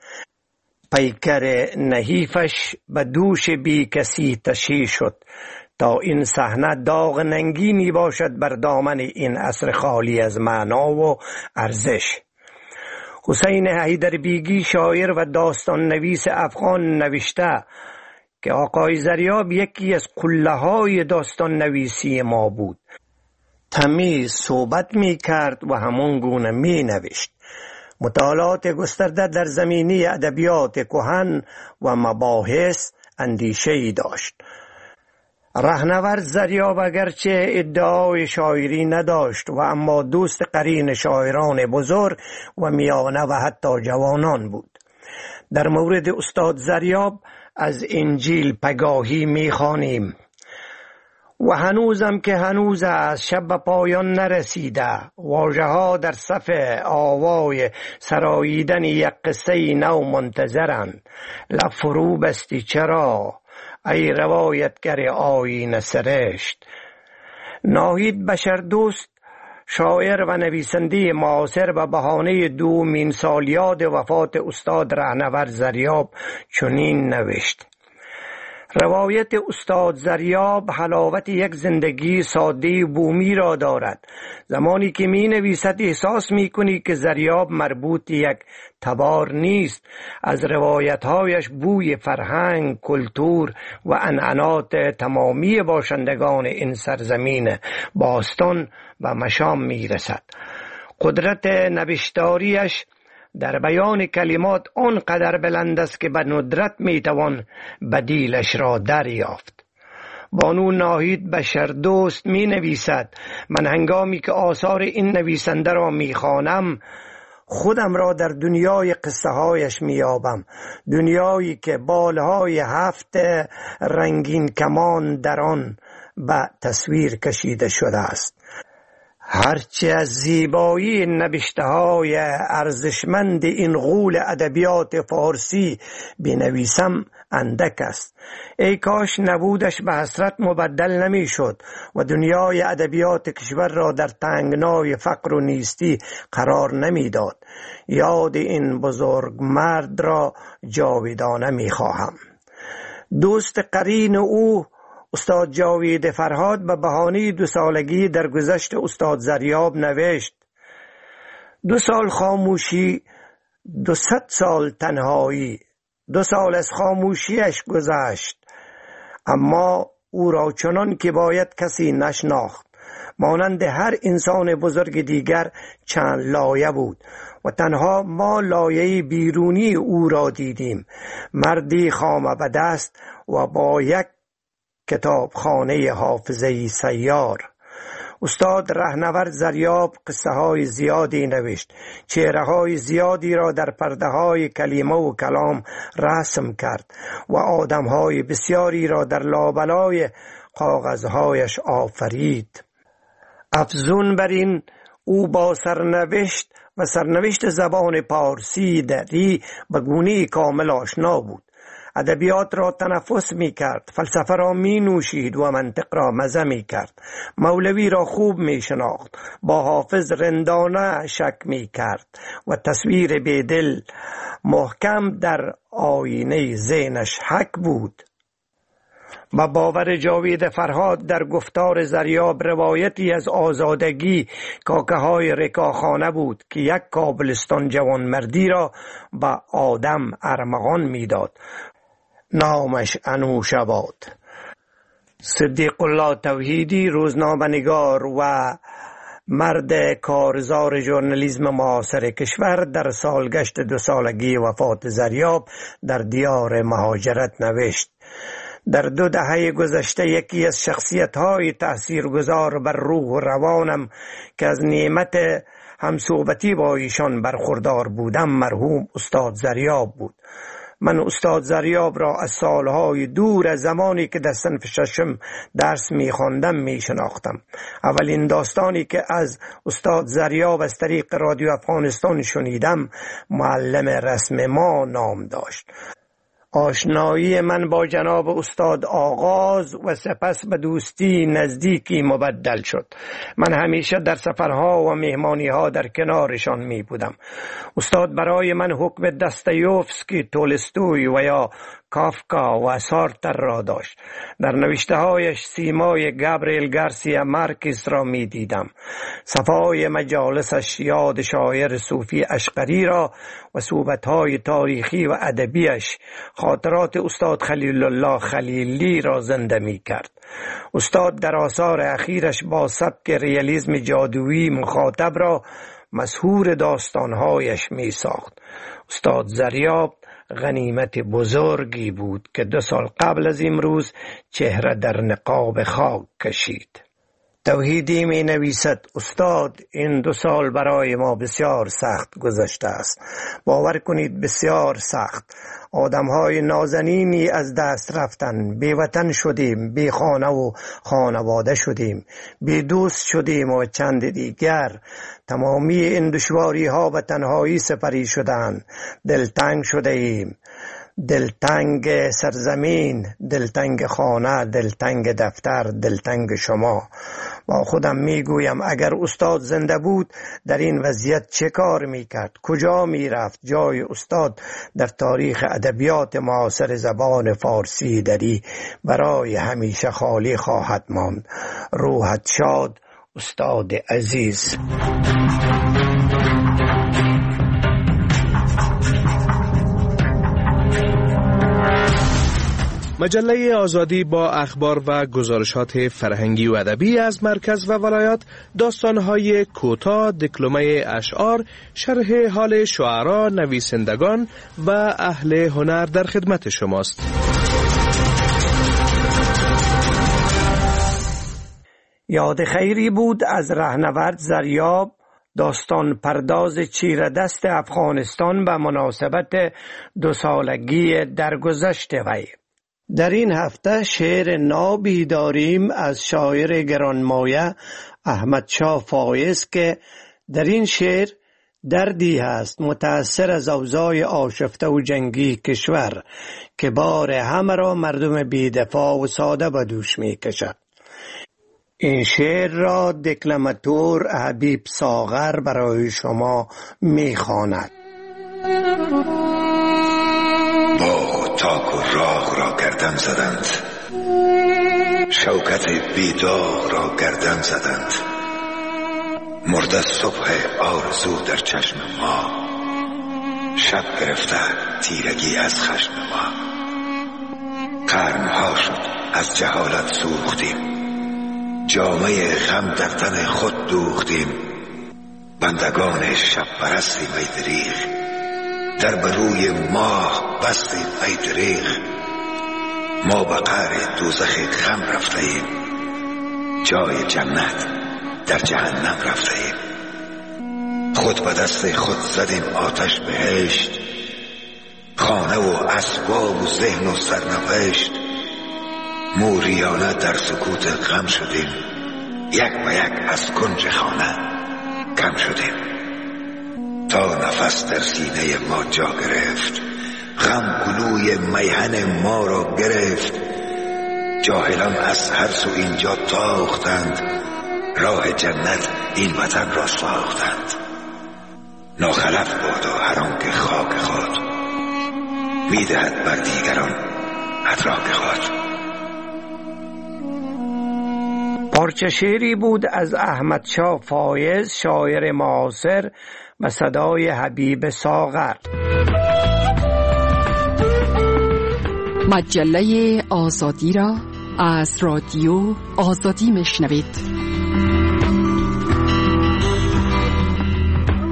Speaker 12: پیکر نحیفش به دوش بی کسی تشییع شد تا این صحنه داغ ننگینی باشد بر دامن این عصر خالی از معنا و ارزش. حسین حیدربیگی شاعر و داستان نویس افغان نوشته که آقای زریاب یکی از قله‌های داستان نویسی ما بود. تمیز صحبت می کرد و همون گونه می نوشت. مطالعات گسترده در زمینه ادبیات کهن و مباحث اندیشه‌ای داشت. رهنورد زریاب اگرچه ادعای شاعری نداشت و اما دوست قرین شاعران بزرگ و میانه و حتی جوانان بود. در مورد استاد زریاب از انجیل پگاهی می‌خوانیم: و هنوزم که هنوز از شب پایان نرسیده، واژه ها در صف آوای سراییدن یک قصه نو منتظرند. لب فرو بستی چرا ای روایتگر آیین سرشت. ناهید بشردوست شاعر و نویسنده معاصر به بهانه دومین سالیاد وفات استاد رهنورد زریاب چنین نوشت: روایت استاد زریاب حلاوت یک زندگی ساده بومی را دارد. زمانی که می نویسد احساس می کنی که زریاب مربوط یک تبار نیست. از روایتهایش بوی فرهنگ، کلتور و عنعنات تمامی باشندگان این سرزمین باستان و مشام می رسد. قدرت نوشتاریش در بیان کلمات آنقدر بلند است که به ندرت میتوان بدیلش را دریافت. بانو ناهید بشردوست می نویسد: من هنگامی که آثار این نویسنده را می خوانم خودم را در دنیای قصه هایش می یابم. دنیایی که بالهای هفت رنگین کمان در آن به تصویر کشیده شده است. هرچه از زیبایی نوشته های ارزشمند این غول ادبیات فارسی بنویسم اندک است. ای کاش نبودش به حسرت مبدل نمی شد و دنیای ادبیات کشور را در تنگنای فقر و نیستی قرار نمی داد. یاد این بزرگ مرد را جاودانه می خواهم. دوست قرین او استاد جاوید فرهاد به بهانه دو سالگی در گذشت استاد زریاب نوشت: دو سال خاموشی، دو صد سال تنهایی. دو سال از خاموشیش گذشت، اما او را چنان که باید کسی نشناخت. مانند هر انسان بزرگ دیگر چند لایه بود و تنها ما لایه بیرونی او را دیدیم. مردی خامه به دست و با یک کتابخانه حافظه‌ای سیار. استاد رهنورد زریاب قصه های زیادی نوشت. چهره های زیادی را در پرده های کلمه و کلام رسم کرد و آدم های بسیاری را در لابلای کاغذهایش آفرید. افزون بر این، او با سرنوشت و سرنوشت زبان پارسی دری به گونه کامل آشنا بود. ادبیات را تنفس می کرد، فلسفه را می نوشید و منطق را مزه می کرد. مولوی را خوب می شناخت، با حافظ رندانه شک می کرد و تصویر بیدل محکم در آینه ذهنش حک بود. با باور جاوید فرهاد در گفتار زریاب روایتی از آزادگی کاکه های رکاخانه بود که یک کابلستان جوانمردی را به آدم ارمغان میداد. نامش انوشاباد. صدیق الله توحیدی، روزنامه‌نگار و مرد کارزار ژورنالیسم معاصر کشور، در سالگشت دو سالگی وفات زریاب در دیار مهاجرت نوشت: در دو دهه گذشته یکی از شخصیت‌های تأثیرگذار بر روح و روانم که از نعمت همصحبتی با ایشان برخوردار بودم مرحوم استاد زریاب بود. من استاد زریاب را از سالهای دور از زمانی که در صنف ششم درس می‌خواندم می‌شناختم. اولین داستانی که از استاد زریاب از طریق رادیو افغانستان شنیدم معلم رسم ما نام داشت. آشنایی من با جناب استاد آغاز و سپس به دوستی نزدیکی مبدل شد. من همیشه در سفرها و مهمانیها در کنارشان می بودم. استاد برای من حکم دستایوفسکی، تولستوی و یا کافکا و سارتر را داشت. در نوشته‌هایش سیمای گابریل گارسیا مارکز را می دیدم. صفای مجالسش یاد شاعر صوفی اشقری را و صحبت‌های تاریخی و ادبیش خاطرات استاد خلیل الله خلیلی را زنده می کرد. استاد در آثار اخیرش با سبک ریالیسم جادویی مخاطب را مسحور داستان‌هایش می ساخت. استاد زریاب غنیمت بزرگی بود که دو سال قبل از امروز چهره در نقاب خاک کشید. توحیدی می نویسد: استاد، این دو سال برای ما بسیار سخت گذشته است. باور کنید بسیار سخت. آدمهای نازنینی از دست رفتن، بی وطن شدیم، بی خانه و خانواده شدیم، بی دوست شدیم و چند دیگر. تمامی این دشواری ها و تنهایی سپری شدن. دلتنگ شده ایم، دلتنگ سرزمین، دلتنگ خانه، دلتنگ دفتر، دلتنگ شما. با خودم میگویم اگر استاد زنده بود در این وضعیت چه کار میکرد؟ کجا میرفت؟ جای استاد در تاریخ ادبیات معاصر زبان فارسی دری برای همیشه خالی خواهد ماند. روحت شاد استاد عزیز.
Speaker 20: مجله آزادی با اخبار و گزارشات فرهنگی و ادبی از مرکز و ولایات، داستان‌های کوتاه، دکلمه اشعار، شرح حال شعرا، نویسندگان و اهل هنر در خدمت شماست.
Speaker 12: یاد خیری بود از رهنورد زریاب، داستان پرداز چیردست افغانستان به مناسبت دو سالگی درگذشت وی. در این هفته شعر نابی داریم از شاعر گرانمایه احمد شاه فایز که در این شعر دردی هست متأثر از اوضاع آشفته و جنگی کشور که بار همه را مردم بی‌دفاع و ساده به دوش می کشد. این شعر را دکلماتور حبیب ساغر برای شما می خواند.
Speaker 14: باغ و تاک و راغ را گردن زدند، شوکت بیداغ را گردن زدند. مرده صبح آرزو در چشم ما، شب گرفته تیرگی از خشم ما. قرنها شد از جهالت سوختیم، جامه غم در تن خود دوختیم. بندگان شب پرستیم ای دریغ، در بروی ماه بستیم ای دریغ. ما به قعر دوزخ غم رفته ایم، جای جنت در جهنم رفته ایم. خود به دست خود زدیم آتش بهشت، خانه و اسباب و ذهن و سرنوشت. موریانه در سکوت غم شدیم، یک به یک از کنج خانه کم شدیم. تا نفس در سینه ما جا گرفت، غم گلوی میهن ما را گرفت. جاهلان از هر سو اینجا تاختند، راه جنت این وطن را ساختند. ناخلف بادا هر آن که خاک خود، میدهد بر دیگران ادراک خود.
Speaker 12: پارچه شعری بود از احمد شاه فایز، شاعر معاصر، و صدای حبیب ساغر.
Speaker 11: مجله آزادی را از رادیو آزادی میشنوید.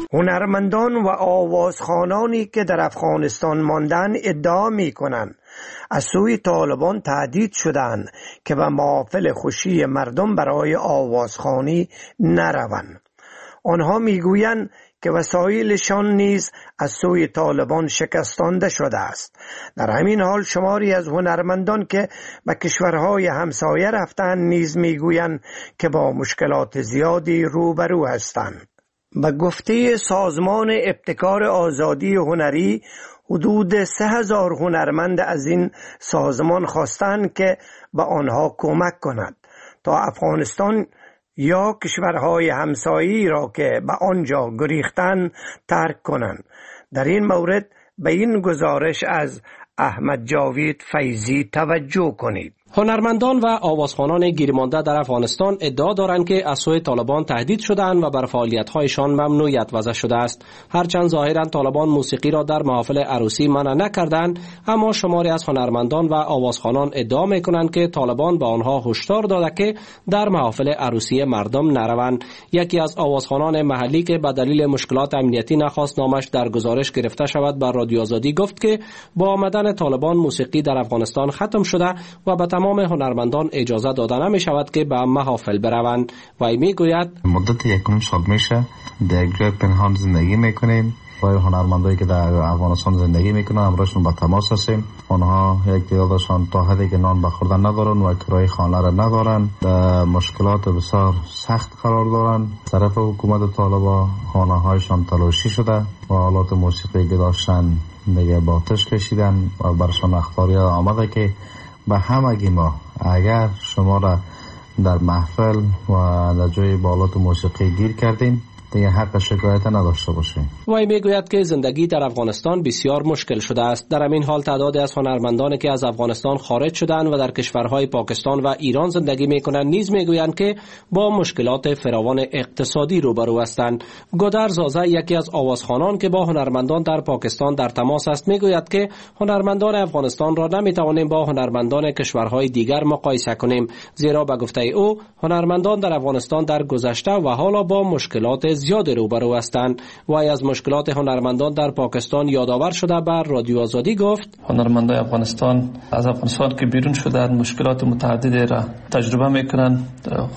Speaker 12: هنرمندان و آوازخوانانی که در افغانستان ماندن ادعا می کنند از سوی طالبان تهدید شدند که به محافل خوشی مردم برای آوازخوانی نروند. آنها می گویند که وسایلشان نیز از سوی طالبان شکستانده شده است. در همین حال شماری از هنرمندان که به کشورهای همسایه رفتند نیز میگویند که با مشکلات زیادی روبرو هستند. به گفته سازمان ابتکار آزادی هنری، حدود سه هزار هنرمند از این سازمان خواستند که به آنها کمک کند تا افغانستان یا کشورهای همسایه‌ای را که به آنجا گریختند ترک کنند. در این مورد به این گزارش از احمد جاوید فیضی توجه کنید.
Speaker 18: هنرمندان و آوازخوانان گیرمانده در افغانستان ادعا دارند که از سوی طالبان تهدید شدند و بر فعالیت‌هایشان ممنوعیت وضع شده است. هرچند ظاهراً طالبان موسیقی را در محافل عروسی منع نکردند، اما شماری از هنرمندان و آوازخوانان ادعا می‌کنند که طالبان به آنها هشدار داده که در محافل عروسی مردم نروند. یکی از آوازخوانان محلی که به دلیل مشکلات امنیتی نخواست نامش در گزارش گرفته شود بر رادیو آزادی گفت که با آمدن طالبان موسیقی در افغانستان ختم شده و به تمام هنرمندان اجازه داده نمی شود که به محافل بروند. وی می گوید
Speaker 15: مدت یکم سال میشه در یک جای پنهان زندگی میکنیم. برای هنرمندایی که در افغانستان زندگی میکنن همراهشون با تماس هستیم. آنها یک تعدادشان تا حدی که نان به خوردن ندارن و کرایه خانه را ندارن، در مشکلات بسیار سخت قرار دارن. طرف حکومت طالبان خانه هایشان تلاشی شده و آلات موسیقی که داشتن دیگه با آتش کشیدن و برشان اخباری آمده که به همگی ما اگر شما را در محفل و در جای بالات موسیقی گیر کردین دیگه حق شکایت نداشته باشیم.
Speaker 18: وی میگوید که زندگی در افغانستان بسیار مشکل شده است. در همین حال تعدادی از هنرمندانی که از افغانستان خارج شدند و در کشورهای پاکستان و ایران زندگی میکنند نیز میگویند که با مشکلات فراوان اقتصادی روبرو هستند. گودر زازه یکی از آوازخوانان که با هنرمندان در پاکستان در تماس است میگوید که هنرمندان افغانستان را نمیتوانیم با هنرمندان کشورهای دیگر مقایسه کنیم، زیرا به گفته او هنرمندان در افغانستان در گذشته و حالا با مشکلات زیاد روبرو هستند. و از مشکلات هنرمندان در پاکستان یادآور شده بر رادیو آزادی گفت
Speaker 21: هنرمندان افغانستان از افغانستان که بیرون شدند مشکلات متعددی را تجربه میکنند،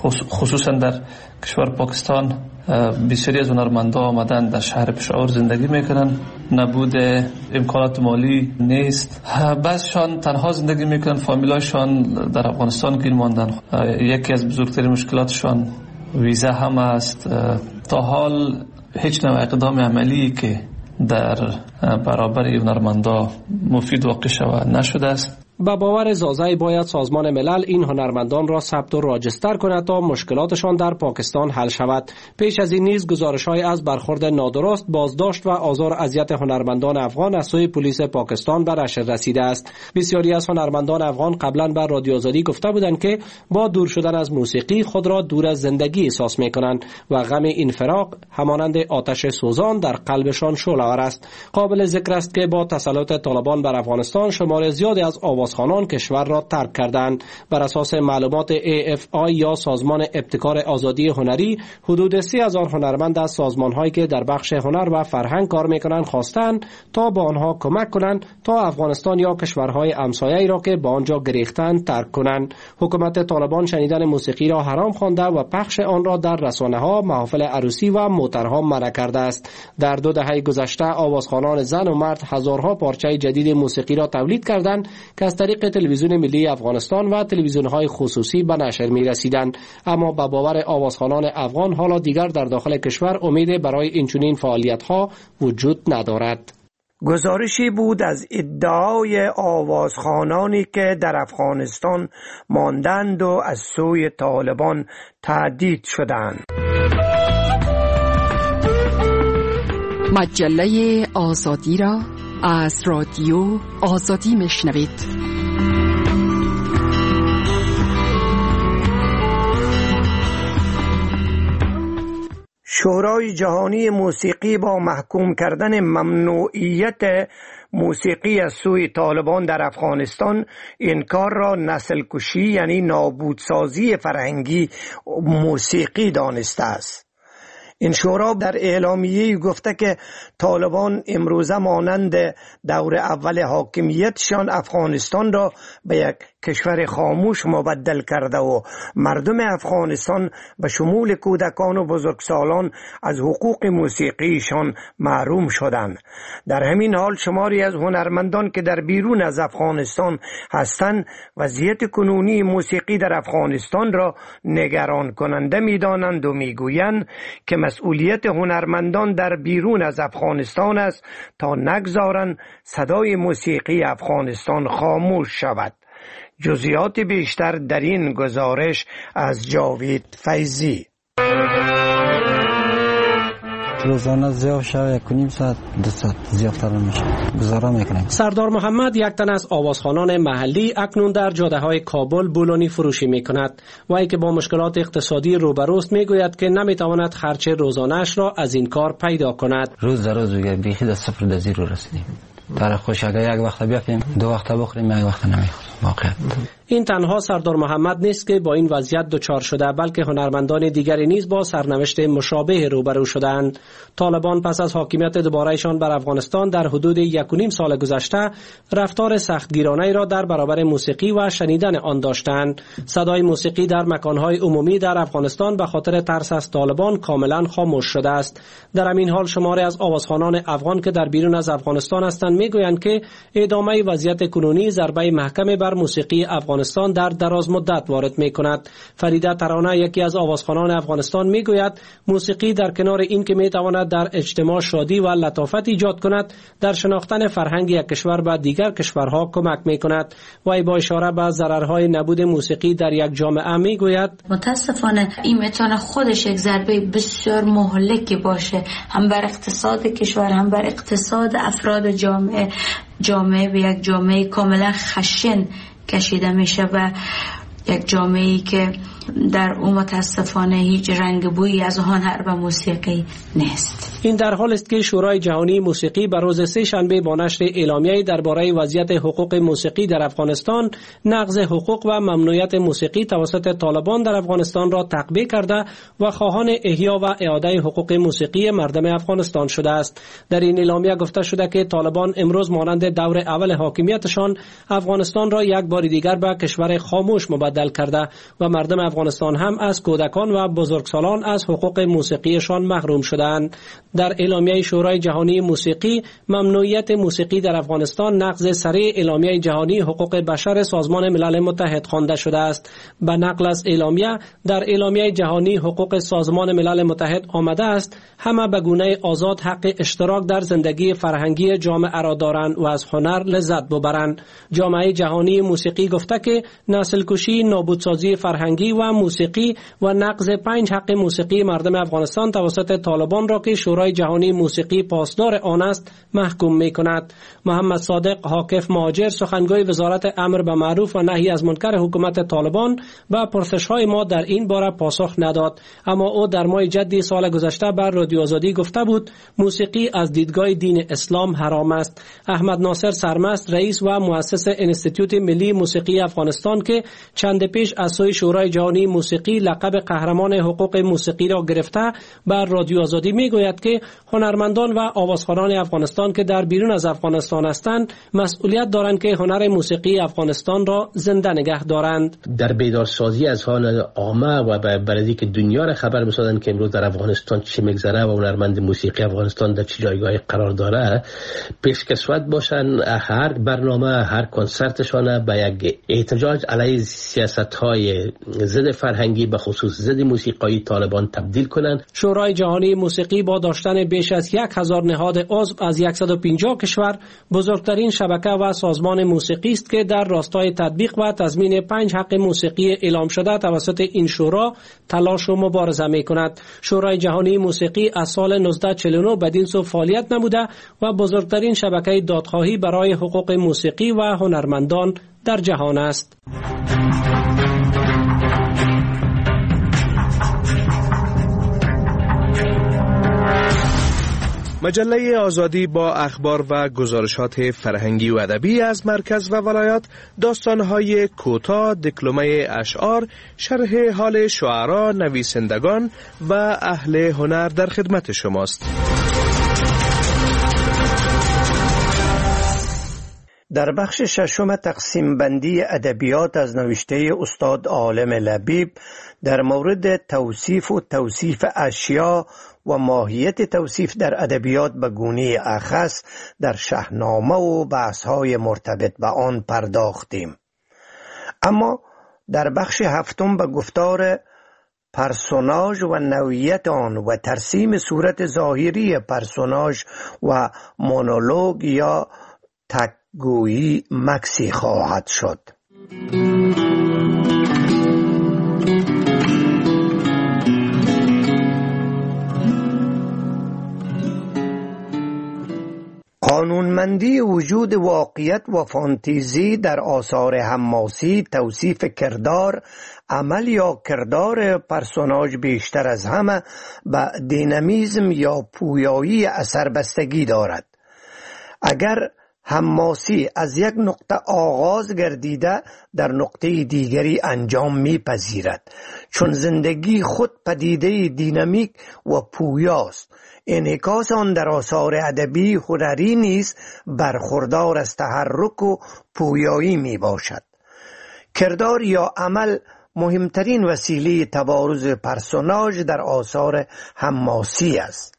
Speaker 21: خصوصا در کشور پاکستان بسیاری از هنرمندان آمدن در شهر پشاور زندگی میکنن، نبود امکانات مالی نیست، بعضشان تنها زندگی میکنن، فامیلاشان در افغانستان گیر ماندن. یکی از بزرگترین مشکلاتشان ویزا هم است. تا حال هیچ نوع اقدام عملی که در برابر هنرمندان مفید واقع شود نشده است.
Speaker 18: با باور زازه باید سازمان ملل این هنرمندان را ثبت و راجستر کند تا مشکلاتشان در پاکستان حل شود. پیش از این نیز گزارش‌های از برخورد نادرست، بازداشت و آزار اذیت هنرمندان افغان از سوی پلیس پاکستان به نشر رسیده است. بسیاری از هنرمندان افغان قبلا بر رادیو آزادی گفته بودند که با دور شدن از موسیقی خود را دور از زندگی احساس می‌کنند و غم این فراق همانند آتش سوزان در قلبشان شعله‌ور است. قابل ذکر است که با تسلط طالبان بر افغانستان شمار زیادی از آوازخوانان کشور را ترک کردند. بر اساس معلومات ای اف آی یا سازمان ابتکار آزادی هنری، حدود سی هزار هنرمند از سازمان‌هایی که در بخش هنر و فرهنگ کار می‌کنند خواستند تا با آنها کمک کنند تا افغانستان یا کشورهای همسایه‌ای را که با آنجا گریختند ترک کنند. حکومت طالبان شنیدن موسیقی را حرام خوانده و پخش آن را در رسانه‌ها، محافل عروسی و موترها منع کرده است. در دو دهه گذشته آوازخوانان زن و مرد هزارها پارچه جدید موسیقی را تولید کردند که از طریق تلویزیون ملی افغانستان و تلویزیون‌های خصوصی به نشر می‌رسیدند. اما به باور آوازخوانان افغان حالا دیگر در داخل کشور امید برای اینچنین فعالیت‌ها وجود ندارد.
Speaker 12: گزارشی بود از ادعای آوازخوانانی که در افغانستان ماندند و از سوی طالبان تهدید شدند.
Speaker 11: مجله آزادی را از رادیو آزادی میشنوید.
Speaker 12: شورای جهانی موسیقی با محکوم کردن ممنوعیت موسیقی از سوی طالبان در افغانستان این کار را نسل کشی یعنی نابودسازی فرهنگی موسیقی دانسته است. این شورا در اعلامیه گفته که طالبان امروزه مانند دور اول حاکمیتشان افغانستان را به یک کشور خاموش مبدل کرده و مردم افغانستان به شمول کودکان و بزرگسالان از حقوق موسیقیشان محروم شدند. در همین حال شماری از هنرمندان که در بیرون از افغانستان هستند وضعیت کنونی موسیقی در افغانستان را نگران کننده می‌دانند و می‌گویند که مسئولیت هنرمندان در بیرون از افغانستان است تا نگذارند صدای موسیقی افغانستان خاموش شود. جزئیات بیشتر در این گزارش از جاوید فیضی.
Speaker 2: روزانه زیاد شب یک و نیم ساعت دو ساعت زیادتر نمیشه گزاره میکنیم.
Speaker 18: سردار محمد یک تن از آوازخوانان محلی اکنون در جاده های کابل بولونی فروشی میکند. وی که با مشکلات اقتصادی روبروست میگوید که نمیتواند خرچ روزانه‌اش را از این کار پیدا کند.
Speaker 2: روز در روز دیگه بیخی از صفر در زیرو رسیدیم. در خوش اگه یک وقت بیافیم دو وقت بخوریم یک وقت نمیخوریم. واقعا
Speaker 18: این تنها سردار محمد نیست که با این وضعیت دچار شده، بلکه هنرمندان دیگری نیز با سرنوشت مشابه روبرو شدند. طالبان پس از حاکمیت دوباره‌شان بر افغانستان در حدود یک و نیم سال گذشته رفتار سختگیرانه‌ای را در برابر موسیقی و شنیدن آن داشتند. صدای موسیقی در مکان‌های عمومی در افغانستان به خاطر ترس از طالبان کاملا خاموش شده است. در همین حال شماری از آوازخوانان افغان که در بیرون از افغانستان هستند میگویند که ادامه وضعیت کنونی ضربه محکم بر موسیقی افغانستان در دراز مدت وارد می کند. فریده ترانه یکی از آوازخوانان افغانستان می گوید موسیقی در کنار این که می تواند در اجتماع شادی و لطافت ایجاد کند، در شناختن فرهنگ یک کشور به دیگر کشورها کمک می کند. و با اشاره به ضررهای نبود موسیقی در یک جامعه می گوید
Speaker 16: متاسفانه این میتونه خودش یک ضربه بسیار مهلکی باشه، هم بر اقتصاد کشور هم بر اقتصاد افراد جامعه. جامعه به یک جامعه کاملا خشن کشیده میشه و یک جامعه‌ای که در اون متاسفانه هیچ رنگ بویی از هنر و موسیقی نیست.
Speaker 18: این در حال است که شورای جهانی موسیقی بر روز سه شنبه با نشر اعلامیه‌ای درباره وضعیت حقوق موسیقی در افغانستان، نقض حقوق و ممنوعیت موسیقی توسط طالبان در افغانستان را تقبیح کرده و خواهان احیا و اعاده حقوق موسیقی مردم افغانستان شده است. در این اعلامیه گفته شده که طالبان امروز مانند دور اول حاکمیتشان افغانستان را یک بار دیگر به کشور خاموش مبدل کرده و مردم افغانستان هم از کودکان و بزرگسالان از حقوق موسیقیشان محروم شدند. در اعلامیه شورای جهانی موسیقی ممنوعیت موسیقی در افغانستان نقض سریع اعلامیه جهانی حقوق بشر سازمان ملل متحد خوانده شده است. به نقل از اعلامیه در اعلامیه جهانی حقوق سازمان ملل متحد آمده است همه به گونه آزاد حق اشتراک در زندگی فرهنگی جامعه را دارند و از هنر لذت ببرند. جامعه جهانی موسیقی گفته که نسل کشی، نابودسازی فرهنگی و موسیقی و نقض پنج حق موسیقی مردم افغانستان توسط طالبان را که شورای جهانی موسیقی پاسدار آن است محکوم می کند. محمد صادق حاکف مهاجر سخنگوی وزارت امر به معروف و نهی از منکر حکومت طالبان به پرسش‌های ما در این باره پاسخ نداد، اما او در ماه جدی سال گذشته بر رادیو آزادی گفته بود موسیقی از دیدگاه دین اسلام حرام است. احمد ناصر سرمست رئیس و مؤسس انستیتوت ملی موسیقی افغانستان که چند پیش از سوی شورای جهانی موسیقی لقب قهرمان حقوق موسیقی را گرفته بر رادیو آزادی میگوید که هنرمندان و آوازخوانان افغانستان که در بیرون از افغانستان هستند مسئولیت دارند که هنر موسیقی افغانستان را زنده نگه دارند.
Speaker 22: در بیدارسازی از حال عامه و برای که دنیا را خبر بسازند که امروز در افغانستان چی میگذره و هنرمند موسیقی افغانستان در چه جایگاهی قرار داره، پیشکسوت باشن هر برنامه هر کنسرتشان به یک احتجاج علیه سیاست‌های ضد فرهنگی به خصوص ضد موسیقی طالبان تبدیل کنند.
Speaker 18: شورای جهانی موسیقی با داشتن بیش از یک هزار نهاد عضو از صد و پنجاه کشور بزرگترین شبکه و سازمان موسیقی است که در راستای تطبیق و تضمین پنج حق موسیقی اعلام شده توسط این شورا تلاش و مبارزه می کند. شورای جهانی موسیقی از سال نوزده صد و چهل و نه بدین سو فعالیت نموده و بزرگترین شبکه دادخواهی برای حقوق موسیقی و هنرمندان در جهان است.
Speaker 20: مجله آزادی با اخبار و گزارشات فرهنگی و ادبی از مرکز و ولایات، داستان‌های کوتاه، دکلمه اشعار، شرح حال شعرا، نویسندگان و اهل هنر در خدمت شماست.
Speaker 12: در بخش ششم تقسیم بندی ادبیات از نوشته استاد عالم لبیب در مورد توصیف و توصیف اشیا و ماهیت توصیف در ادبیات به گونه اخص در شاهنامه و بحث‌های مرتبط به آن پرداختیم. اما در بخش هفتم به گفتار پرسوناژ و نوعیت آن و ترسیم صورت ظاهری پرسوناژ و مونولوگ یا تکگویی مکسی خواهد شد. قانونمندی وجود واقعیت و فانتزی در آثار حماسی، توصیف کردار، عمل یا کردار پرسوناژ بیشتر از همه به دینامیزم یا پویایی اثر بستگی دارد. اگر حماسی از یک نقطه آغاز گردیده در نقطه دیگری انجام می‌پذیرد، چون زندگی خود پدیده دینامیک و پویاست. انعکاس آن در آثار ادبی هنری نیز برخوردار از تحرک و پویایی می باشد. کردار یا عمل مهمترین وسیله تبارز پرسوناژ در آثار حماسی است.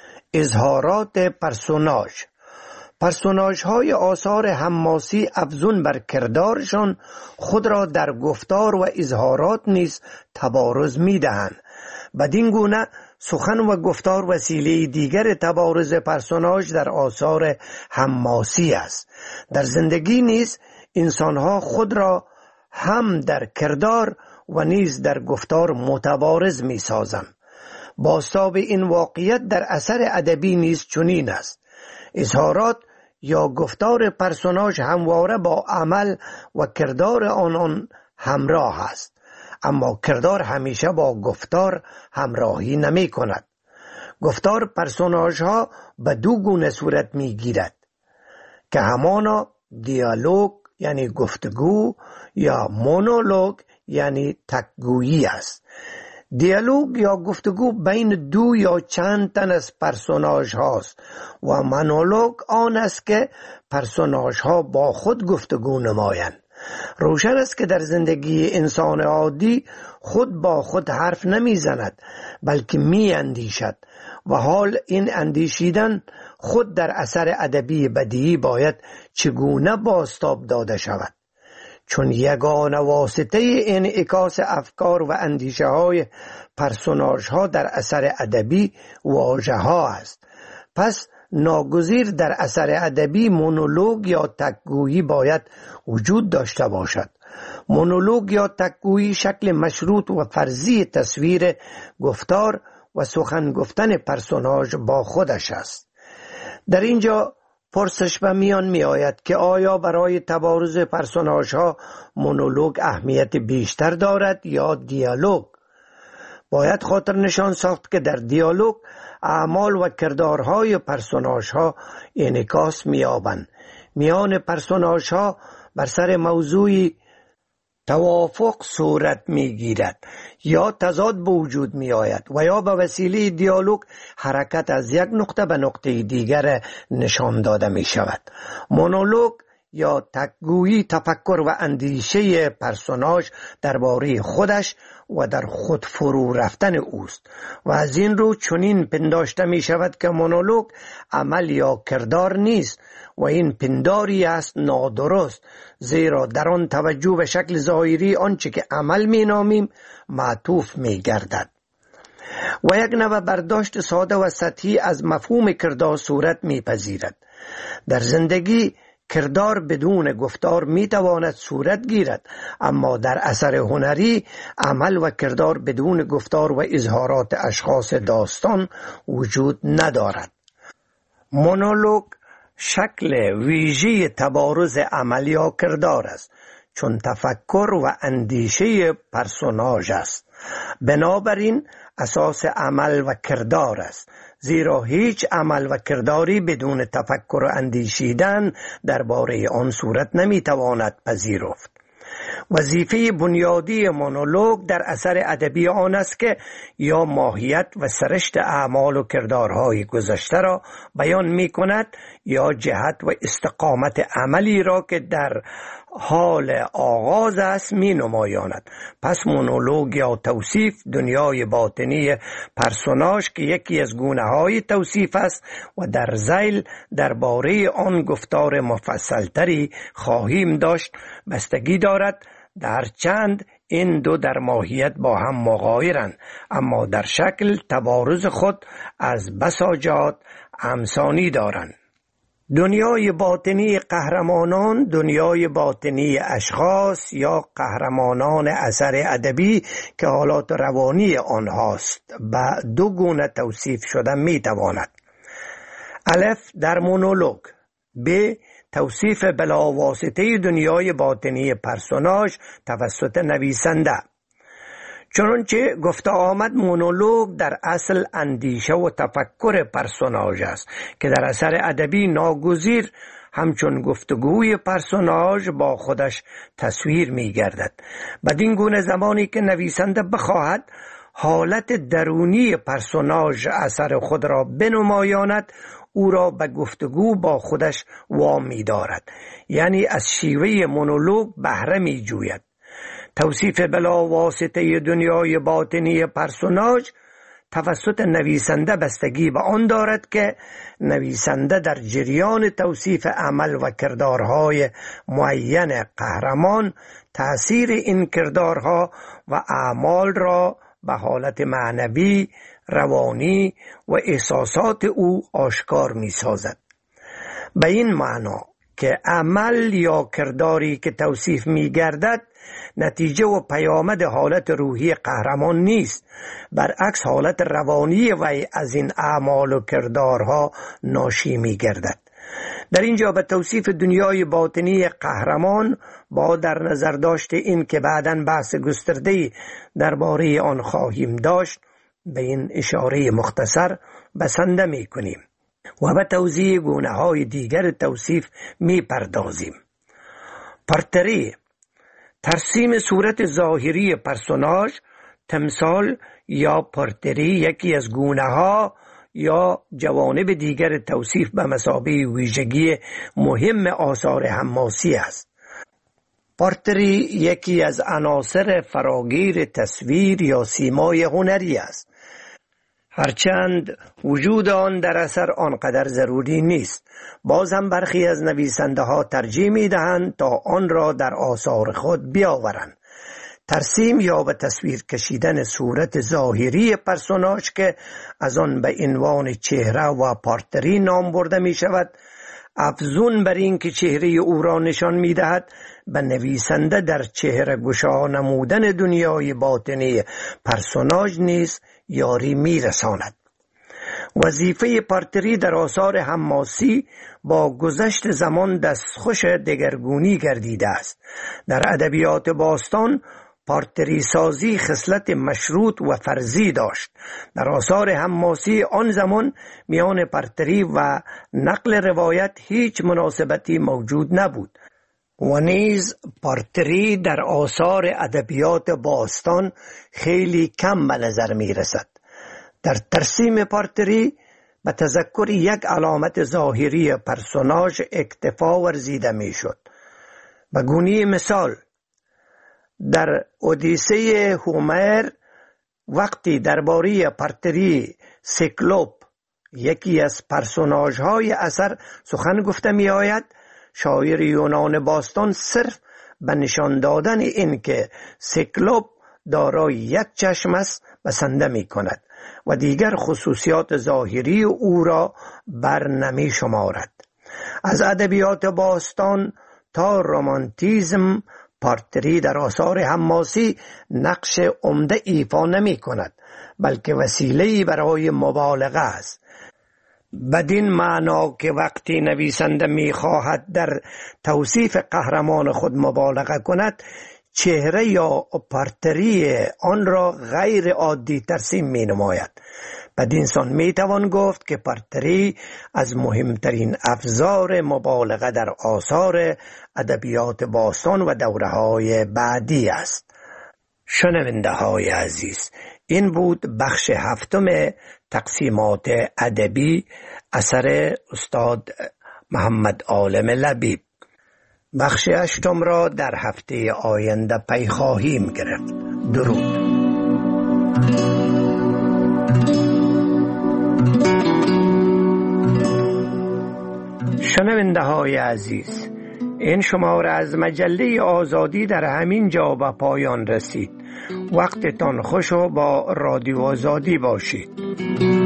Speaker 12: اظهارات پرسوناژ پرسوناژ های آثار حماسی افزون بر کردارشان خود را در گفتار و اظهارات نیز تبارز می دهند. بدین گونه سخن و گفتار وسیله دیگر تبارز پرسوناژ در آثار حماسی است. در زندگی نیز انسانها خود را هم در کردار و نیز در گفتار متبارز می سازند. بازتاب این واقعیت در اثر ادبی نیز چنین است. اظهارات یا گفتار پرسوناژ همواره با عمل و کردار آنان همراه است، اما کردار همیشه با گفتار همراهی نمی کند. گفتار پرسوناژ ها به دو گونه صورت می گیرد که همانا دیالوگ یعنی گفتگو یا مونولوگ یعنی تکگویی است. دیالوگ یا گفتگو بین دو یا چند تن از پرسوناژ هاست و مونولوگ آن است که پرسوناژ ها با خود گفتگو نمایند. روشن است که در زندگی انسان عادی خود با خود حرف نمی زند بلکه می اندیشد و حال این اندیشیدن خود در اثر ادبی بدیعی باید چگونه بازتاب داده شود، چون یگانه واسطه انعکاس افکار و اندیشه های پرسوناژ ها در اثر ادبی واژه ها است. پس ناگزیر در اثر ادبی مونولوگ یا تکگویی باید وجود داشته باشد. مونولوگ یا تکگویی شکل مشروط و فرضی تصویر گفتار و سخن گفتن پرسوناژ با خودش است. در اینجا پرسش به میان می آید که آیا برای تبارز پرسوناژ ها مونولوگ اهمیت بیشتر دارد یا دیالوگ؟ باید خاطر نشان ساخت که در دیالوگ اعمال و کردارهای پرسوناژ ها انعکاس می‌یابند. میان پرسوناژ ها بر سر موضوعی توافق صورت می‌گیرد یا تضاد به وجود می‌آید و یا به وسیله دیالوگ حرکت از یک نقطه به نقطه دیگر نشان داده می‌شود. مونولوگ یا تکگویی تفکر و اندیشه پرسوناژ درباره خودش و در خود فرو رفتن اوست و از این رو چنین پنداشته می شود که مونولوگ عمل یا کردار نیست و این پنداری است نادرست، زیرا در آن توجه به شکل ظاهری آنچه که عمل می نامیم معطوف می گردد و یک نوع برداشت ساده و سطحی از مفهوم کردار صورت می پذیرد. در زندگی کردار بدون گفتار می تواند صورت گیرد، اما در اثر هنری عمل و کردار بدون گفتار و اظهارات اشخاص داستان وجود ندارد. مونولوگ شکل ویژه تبارز عمل یا کردار است، چون تفکر و اندیشه پرسوناژ است. بنابراین اساس عمل و کردار است، زیرا هیچ عمل و کرداری بدون تفکر و اندیشیدن درباره آن صورت نمیتواند پذیرفت. وظیفه بنیادی مونولوگ در اثر ادبی آن است که یا ماهیت و سرشت اعمال و کردارهای گذشته را بیان می کند یا جهت و استقامت عملی را که در حال آغاز است می نمایاند. پس مونولوگ یا توصیف دنیای باطنی پرسوناژ که یکی از گونه های توصیف است و در ذیل درباره آن گفتار مفصلتری خواهیم داشت بستگی دارد در چند این دو در ماهیت با هم مغایرند، اما در شکل تبارز خود از بسا جهات همسانی دارند. دنیای باطنی قهرمانان دنیای باطنی اشخاص یا قهرمانان اثر ادبی که حالات روانی آنهاست و دو گونه توصیف شده می تواند. الف در مونولوگ. ب توصیف بلاواسطه دنیای باطنی پرسوناژ توسط نویسنده. چنانچه گفته آمد مونولوگ در اصل اندیشه و تفکر پرسوناژ است که در اثر ادبی ناگزیر همچون گفتگوی پرسوناژ با خودش تصویر می گردد. بدین گونه زمانی که نویسنده بخواهد حالت درونی پرسوناژ اثر خود را بنمایاند او را به گفتگو با خودش وامی دارد، یعنی از شیوه مونولوگ بهره می جوید. توصیف بلا واسطه دنیای باطنی پرسوناژ توسط نویسنده بستگی به آن دارد که نویسنده در جریان توصیف عمل و کردارهای معین قهرمان تأثیر این کردارها و اعمال را به حالت معنوی، روانی و احساسات او آشکار می سازد. به این معنا که عمل یا کرداری که توصیف می گردد نتیجه و پیامد حالت روحی قهرمان نیست، برعکس حالت روانی وی از این اعمال و کردارها ناشی می گردد. در اینجا به توصیف دنیای باطنی قهرمان با در نظر داشته این که بعداً بحث گسترده‌ای درباره آن خواهیم داشت به این اشاره مختصر بسنده می کنیم و به توضیح گونه های دیگر توصیف می پردازیم. پارتری ترسیم صورت ظاهری پرسوناژ، تمثال یا پارتری یکی از گونه ها یا جوانب دیگر توصیف به مثابه ویژگی مهم آثار حماسی است. پارتری یکی از عناصر فراگیر تصویر یا سیمای هنری است، هرچند وجود آن در اثر آنقدر ضروری نیست. باز هم برخی از نویسنده ها ترجیح می دهند تا آن را در آثار خود بیاورند. ترسیم یا به تصویر کشیدن صورت ظاهری پرسوناژ که از آن به عنوان چهره و پارتری نام برده می شود، افزون بر این که چهره او را نشان می دهد به نویسنده در چهره گشا نمودن دنیای باطنی پرسوناژ نیز یاری می رساند. وظیفه پارتری در آثار حماسی با گذشت زمان دستخوش دگرگونی گردیده است. در ادبیات باستان پارتری سازی خصلت مشروط و فرضی داشت. در آثار حماسی آن زمان میان پارتری و نقل روایت هیچ مناسبتی موجود نبود و نیز پارتری در آثار ادبیات باستان خیلی کم به نظر می رسد. در ترسیم پارتری به تذکر یک علامت ظاهری پرسوناژ اکتفا ورزیده می شد. به گونه مثال در اودیسه هومر وقتی درباره پارتری سیکلوپ یکی از پرسوناژهای اثر سخن گفته می آید، شاعر یونان باستان صرف به نشان دادن این که سیکلوپ دارای یک چشم است بسنده می کند و دیگر خصوصیات ظاهری او را بر نمی شمارد. از ادبیات باستان تا رومانتیزم پارتری در آثار حماسی نقش عمده ایفا نمی کند، بلکه وسیله‌ای برای مبالغه است. بدین معنا که وقتی نویسنده می خواهد در توصیف قهرمان خود مبالغه کند، چهره یا پارتری آن را غیر عادی ترسیم می نماید. بدینسان می توان گفت که پرتری از مهمترین افزار مبالغه در آثار ادبیات باستان و دوره‌های بعدی است. شنونده های عزیز، این بود بخش هفتم تقسیمات ادبی اثر استاد محمد عالم لبیب. بخش هشتم را در هفته آینده پی خواهیم گرفت. درود. شنونده های عزیز، این شماره از مجله آزادی در همین جا به پایان رسید. وقتتان خوش و با رادیو آزادی باشید.